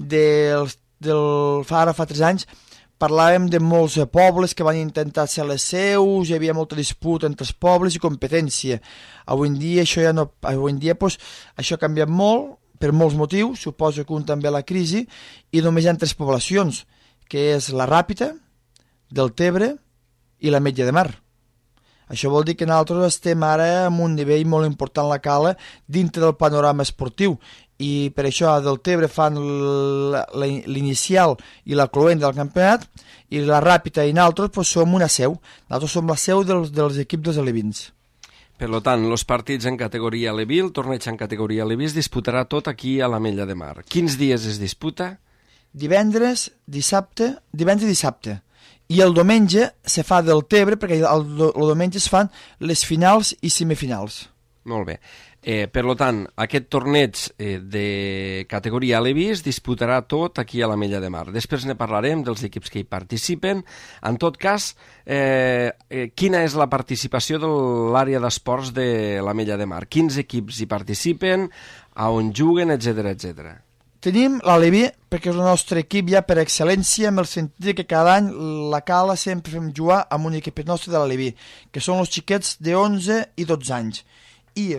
ara fa 3 anys, parlàvem de molts pobles que van intentar ser les seus, hi havia molta disputa entre els pobles i competència. Avui en dia això això ha canviat molt, per molts motius, suposo que un també la crisi, i només hi ha 3 poblacions, que és la Ràpita, del Tebre i l'Ametlla de Mar. Això vol dir que nosaltres estem ara en un nivell molt important a la Cala dintre del panorama esportiu, i per això del Tebre fan l'inicial i la cloenda del campionat, i la Ràpita i nosaltres som una seu. Nosaltres som la seu dels equips dels alevins. Per tant, els partits en categoria aleví, el torneig en categoria aleví es disputarà tot aquí a l'Ametlla de Mar. Quins dies es disputa? Divendres, dissabte, i el diumenge se fa del Tebre, perquè el diumenge es fan les finals i semifinals. Molt bé. Per tant, aquest torneig de categoria aleví es disputarà tot aquí a l'Ametlla de Mar. Després ne parlarem dels equips que hi participen. En tot cas, quina és la participació de l'àrea d'esports de l'Ametlla de Mar? Quins equips hi participen, a on juguen, etc. Tenim l'Aleví, perquè és el nostre equip ja per excel·lència, en el sentit que cada any la Cala sempre fem jugar amb un equip nostre de l'Aleví, que són els xiquets de 11 i 12 anys. I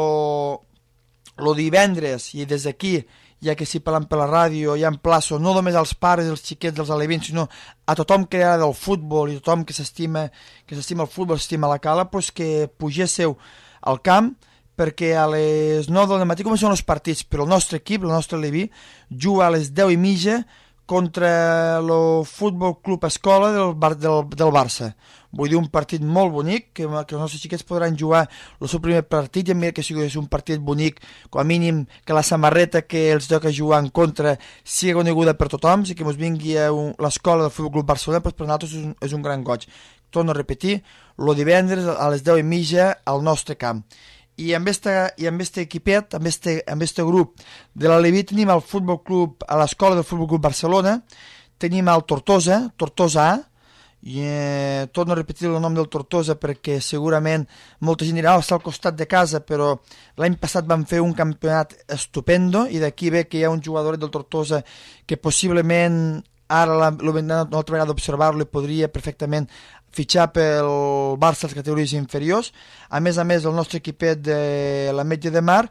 lo divendres, i des d'aquí, ja que si parlem per la ràdio, ja emplaço no només als pares i als xiquets dels alevins, sinó a tothom que agrada el futbol i tothom que s'estima el futbol, s'estima la Cala, doncs que pugéssiu al camp, perquè a les 9 del matí comencen els partits, però el nostre equip, el nostre aleví, juga a les 10:30 contra el Futbol Club Escola del Barça. Vull dir, un partit molt bonic, que els nostres xiquets podran jugar el seu primer partit, i a mi que sigui un partit bonic, com a mínim que la samarreta que els toca jugar en contra sigui coneguda per tothom, i que ens vingui a l'escola del Futbol Club Barcelona, doncs per nosaltres és un gran goig. Torno a repetir, el divendres a les 10:30 al nostre camp. I amb este equipet, amb este grup de l'Aleví, tenim el Futbol Club, a l'escola del Futbol Club Barcelona, tenim el Tortosa A, Torno a repetir el nom del Tortosa perquè segurament molta gent dirà està al costat de casa, però l'any passat van fer un campionat estupendo i d'aquí ve que hi ha un jugador del Tortosa que possiblement ara una altra vegada observar-lo podria perfectament fitxar pel Barça a les categories inferiors. A més, el nostre equipet de l'Ametlla de Mar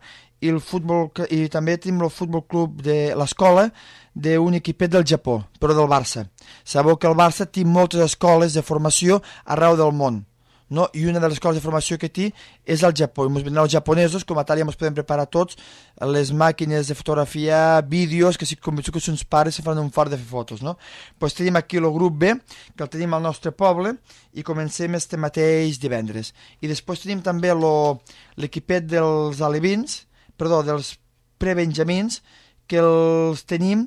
i també tenim el futbol club de l'escola d'un equipet del Japó, però del Barça. Sabeu que el Barça té moltes escoles de formació arreu del món, no? I una de les escoles de formació que té és el Japó. I ens vindran els japonesos, com a tal ja ens podem preparar tots les màquines de fotografiar, vídeos, que si convençut que són pares se fan un fort de fer fotos, no? Pues tenim aquí el grup B, que el tenim al nostre poble, i comencem este mateix divendres. I després tenim també l'equipet dels alevins, dels prebenjamins, que els tenim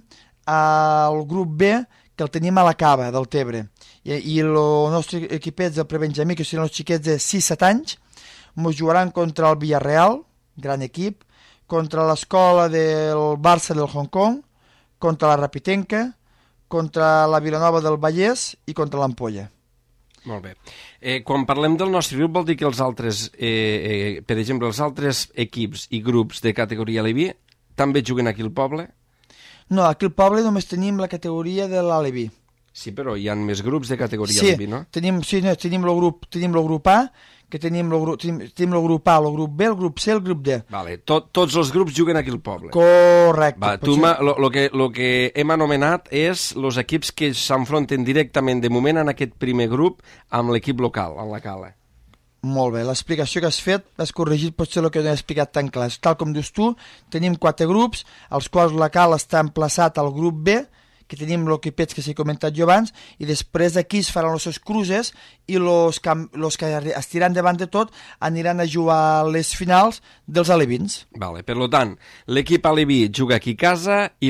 al grup B, que el tenim a la Cava del Tebre. I el nostre equipet del prebenjamí, que seran els xiquets de 6-7 anys, ens jugaran contra el Villarreal, gran equip, contra l'escola del Barça del Hong Kong, contra la Rapitenca, contra la Vilanova del Vallès i contra l'Ampolla. Molt bé. Quan parlem del nostre grup vol dir que els altres, per exemple, els altres equips i grups de categoria Aleví també juguen aquí al poble? No, aquí al poble només tenim la categoria de l'Aleví. Sí, però hi ha més grups de categoria Aleví, no? Tenim el grup A, que tenim el grup A, el grup B, el grup C, el grup D. Vale, tots els grups juguen aquí al poble. Correcte. Va, lo que hem anomenat és els equips que s'enfronten directament de moment en aquest primer grup amb l'equip local, en la Cala. Molt bé, l'explicació que has fet has corregit potser el que no he explicat tan clar. Tal com dius tu, tenim 4 grups, els quals la Cala està emplaçat al grup B, que tenim els equipets que s'he comentat jo abans, i després d'aquí es faran les seus cruces i els que estiran davant de tot aniran a jugar a les finals dels alevins. Vale, per tant, l'equip aleví juga aquí a casa i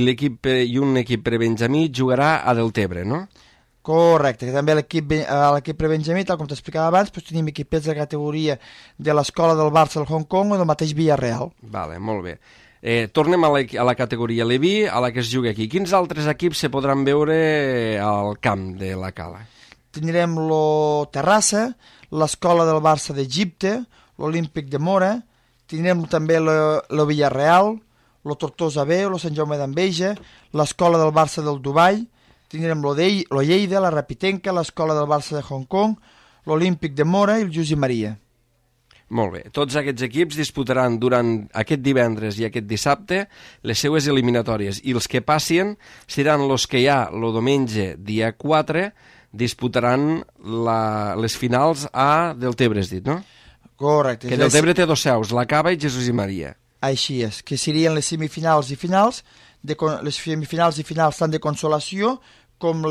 un equip prebenjamí jugarà a Deltebre, no? Correcte, que també l'equip prebenjamí, tal com t'explicava abans, doncs tenim equipets de categoria de l'escola del Barça del Hong Kong o del mateix Villarreal. Vale, molt bé. Tornem a la categoria Leví, a la que es juga aquí. Quins altres equips se podran veure al camp de la Cala? Tindrem Terrassa, l'escola del Barça d'Egipte, l'Olímpic de Mora, tindrem també el Villarreal, el Tortosa B, el Sant Jaume d'Enveja, l'escola del Barça del Dubai, tindrem el Lleida, la Rapitenca, l'escola del Barça de Hong Kong, l'Olímpic de Mora i el Josep Maria. Molt bé. Tots aquests equips disputaran durant aquest divendres i aquest dissabte les seues eliminatòries i els que passin seran els que ja el diumenge, dia 4, disputaran les finals a Deltebre, has dit, no? Correcte. Que Deltebre té 2 seus, la Cava i Jesús i Maria. Així és, que serien les semifinals i finals, les semifinals i finals tant de consolació com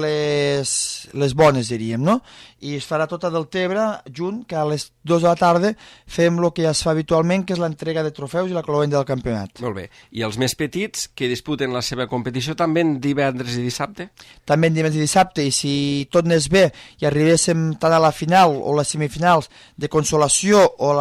les bones, diríem, no? I es farà tot a Deltebre junt, que a les 2 de la tarda fem el que ja es fa habitualment, que és l'entrega de trofeus i la cloenda del campionat. Molt bé. I els més petits, que disputen la seva competició, també en divendres i dissabte? També en divendres i dissabte, i si tot anés bé i arribéssim tant a la final o les semifinals de consolació o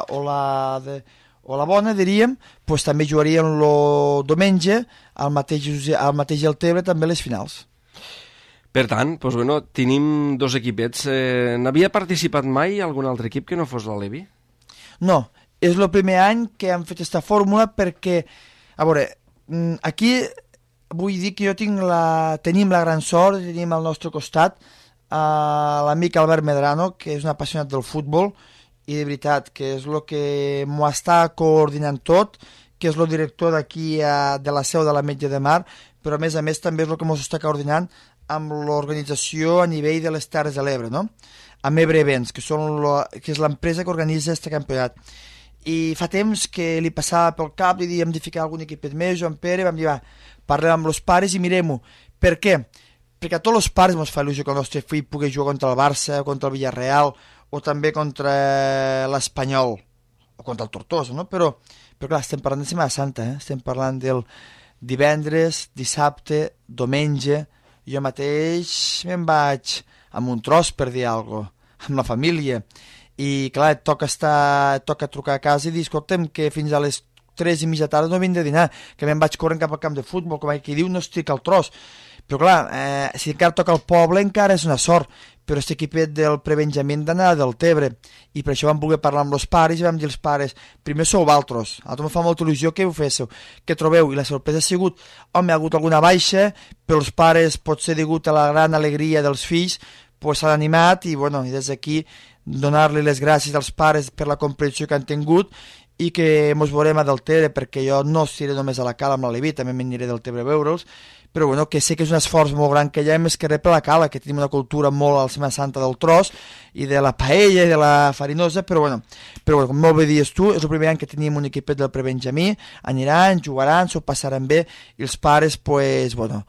la bona, diríem, doncs també jugaríem el diumenge al mateix Deltebre també les finals. Per tant, doncs, bueno, tenim 2 equipets. N'havia participat mai algun altre equip que no fos l'Alevi? No, és el primer any que hem fet aquesta fórmula perquè, a veure, aquí vull dir que tenim la gran sort, tenim al nostre costat l'amic Albert Medrano, que és un apassionat del futbol, i de veritat que és el que m'ho està coordinant tot, que és el director d'aquí de la seu de l'Ametlla de Mar, però a més també és el que ens està coordinant amb l'organització a nivell de les Terres de l'Ebre, no? Amb Ebre Events, que és l'empresa que organitza aquest campionat. I fa temps que li passava pel cap, li dèiem de ficar algun equipet més, Joan Pere, vam dir, parlem amb els pares i mirem-ho. Per què? Perquè a tots els pares ens fa il·lusió que el nostre fill pugui jugar contra el Barça, contra el Villarreal, o també contra l'Espanyol, o contra el Tortosa, no? Però clar, estem parlant de Setmana Santa, estem parlant del divendres, dissabte, diumenge. Jo mateix me'n vaig a Montrós, per dir alguna cosa, amb la família. I clar, et toca trucar a casa i dir, escolta'm, que fins a les 3:30 de tarda no vinc de dinar, que me'n vaig corrent cap al camp de futbol, com qui diu, no estic al tros. Però clar, si encara toca el poble encara és una sort, però aquest equipet del prebenjamí d'anar del Tebre, i per això vam voler parlar amb els pares i vam dir als pares, primer sou valtros, a tu me fa molta il·lusió que ho féssiu, que trobeu, i la sorpresa ha sigut, home, ha hagut alguna baixa, però els pares, potser degut a la gran alegria dels fills, pues s'han animat, i bueno, i des d'aquí donar-li les gràcies als pares per la comprensió que han tingut, i que mos veurem a del Tebre, perquè jo no estiré només a la cala amb l'Aleví, també m'aniré del Tebre a veure'ls, però bueno, que sé que és un esforç molt gran que hi ha més que res per la cala, que tenim una cultura molt a la Setmana Santa del tros i de la paella i de la farinosa, però bueno, com molt bé dius tu, és el primer any que tenim un equipet del prebenjamí, aniran, jugaran, s'ho passaran bé, i els pares, pues, bueno,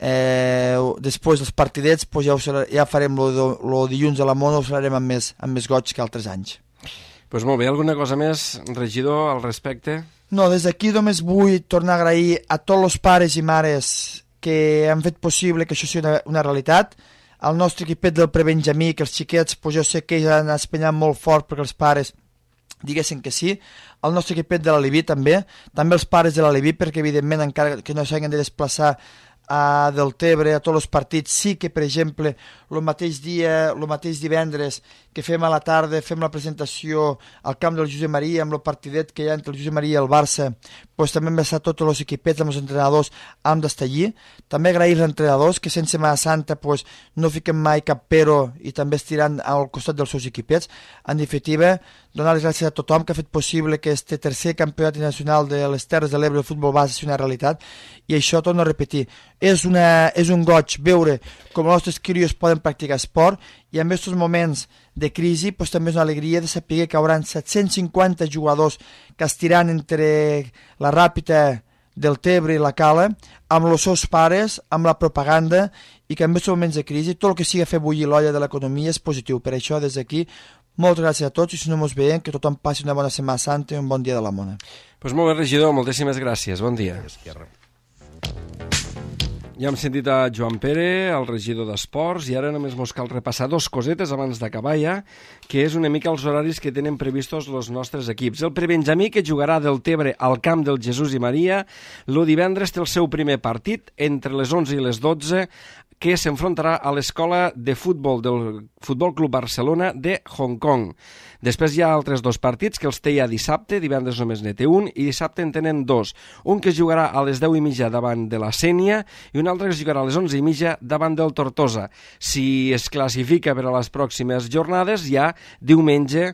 després dels partidets, pues ja farem lo dilluns a la Mona, ho farem amb més goig que altres anys. Pues molt bé, alguna cosa més, regidor, al respecte? No, des d'aquí només vull tornar a agrair a tots els pares i mares que han fet possible que això sigui una realitat, al nostre equipet del prebenjamí, que els xiquets, pues jo sé que ells han espanyat molt fort perquè els pares diguessin que sí, al nostre equipet de l'Aleví també els pares de l'Aleví, perquè evidentment encara que no s'hagin de desplaçar a del Tebre, a tots els partits, sí que per exemple el mateix divendres que fem a la tarda, fem la presentació al camp del Josep Maria amb el partidet que hi ha entre el Josep Maria i el Barça, pues també hem estat tots els equipets amb els entrenadors hem d'estar allí. També agrair als entrenadors que sense Setmana Santa pues, no fiquen mai cap pero i també estiran al costat dels seus equipets. En definitiva, donar les gràcies a tothom que ha fet possible que este tercer campionat nacional de les Terres de l'Ebre del futbol base sigui una realitat, i això torno a repetir, és un goig veure com els nostres crios poden practicar esport, i en aquests moments de crisi pues, també és una alegria de saber que hi haurà 750 jugadors que estiran entre la Ràpita del Tebre i la Cala, amb els seus pares, amb la propaganda, i que en aquests moments de crisi tot el que sigui fer bullir l'olla de l'economia és positiu. Per això, des d'aquí, moltes gràcies a tots, i si no ens veiem, que tothom passi una bona Setmana Santa i un bon dia de la Mona. Pues molt bé, regidor, moltíssimes gràcies. Bon dia. Ja hem sentit a Joan Pere, el regidor d'Esports, i ara només mos cal repassar dos cosetes abans d'acabar ja, que és una mica els horaris que tenen previstos els nostres equips. El prebenjamí, que jugarà del Tebre al camp del Jesús i Maria, el divendres té el seu primer partit entre les 11 i les 12, que s'enfrontarà a l'escola de futbol del Futbol Club Barcelona de Hong Kong. Després hi ha altres dos partits que els té ja dissabte, divendres només ne té un, i dissabte en tenen dos. Un que es jugarà a les 10:30 davant de la Sénia i un altre que es jugarà a les 11:30 davant del Tortosa. Si es classifica per a les pròximes jornades, ja diumenge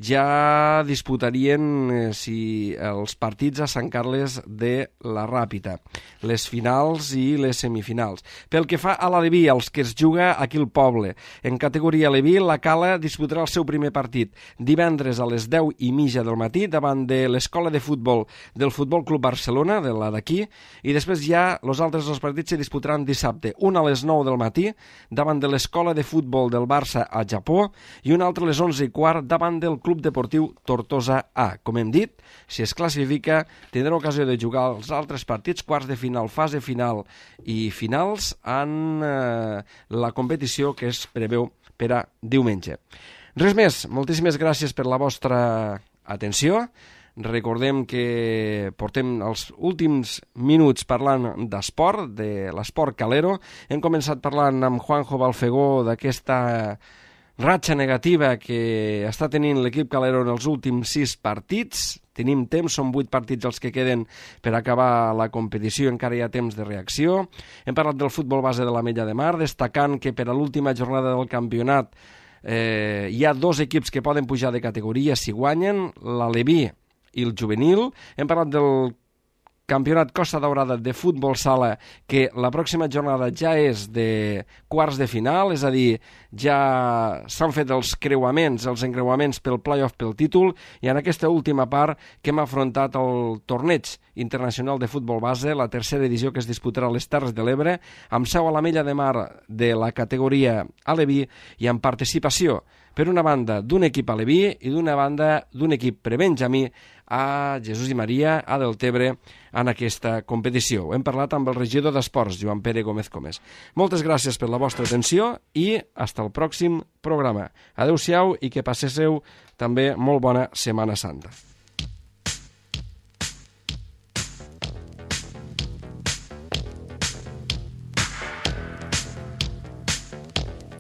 ja disputarien els partits a Sant Carles de la Ràpita, les finals i les semifinals. Pel que fa a l'Aleví, els que es juga aquí al poble, en categoria Aleví, la Cala disputarà el seu primer partit divendres a les 10:30 del matí davant de l'escola de futbol del Futbol Club Barcelona, de la d'aquí, i després ja els altres dos partits se disputaran dissabte, un a les 9 del matí davant de l'escola de futbol del Barça a Japó i un altre a les 11:15 davant del Club Deportiu Tortosa A. Com hem dit, si es classifica, tindrà ocasió de jugar els altres partits, quarts de final, fase final i finals en la competició que es preveu per a diumenge. Res més, moltíssimes gràcies per la vostra atenció. Recordem que portem els últims minuts parlant d'esport, de l'esport calero. Hem començat parlant amb Juanjo Balfegó d'aquesta ratxa negativa que està tenint l'equip calero en els últims 6 partits. Tenim temps, són 8 partits els que queden per acabar la competició, encara hi ha temps de reacció. Hem parlat del futbol base de l'Ametlla de Mar, destacant que per a l'última jornada del campionat hi ha 2 equips que poden pujar de categoria si guanyen, l'Aleví i el juvenil. Hem parlat del campionat Costa Daurada de futbol sala, que la pròxima jornada ja és de quarts de final, és a dir, ja s'han fet els encreuaments pel play-off pel títol, i en aquesta última part que hem afrontat el torneig internacional de futbol base, la tercera edició que es disputarà a les Terres de l'Ebre, amb seu a l'Ametlla de Mar de la categoria Aleví i amb participació, per una banda, d'un equip aleví i d'una banda d'un equip prebenjamí a Jesús i Maria, a Deltebre, en aquesta competició. Hem parlat amb el regidor d'Esports, Joan Pere Gómez Comés. Moltes gràcies per la vostra atenció i fins al pròxim programa. Adéu-siau i que passéssiu també molt bona Setmana Santa.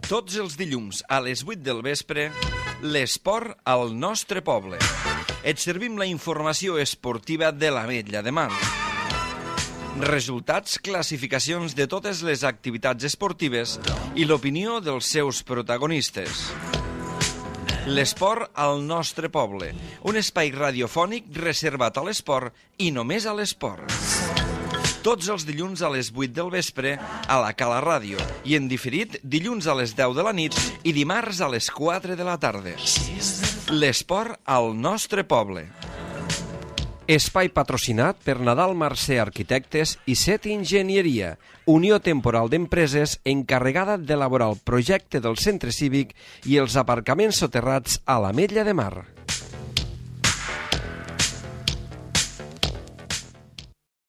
Tots els dilluns a les 8 del vespre, l'esport al nostre poble. Et servim la informació esportiva de l'Ametlla de Mar. Resultats, classificacions de totes les activitats esportives i l'opinió dels seus protagonistes. L'esport al nostre poble, un espai radiofònic reservat a l'esport i només a l'esport. Tots els dilluns a les 8 del vespre a la Cala Ràdio i en diferit dilluns a les 10 de la nit i dimarts a les 4 de la tarda. L'esport al nostre poble. Espai patrocinat per Nadal Mercè Arquitectes i Set Enginyeria, unió temporal d'empreses encarregada d'elaborar el projecte del centre cívic i els aparcaments soterrats a l'Ametlla de Mar.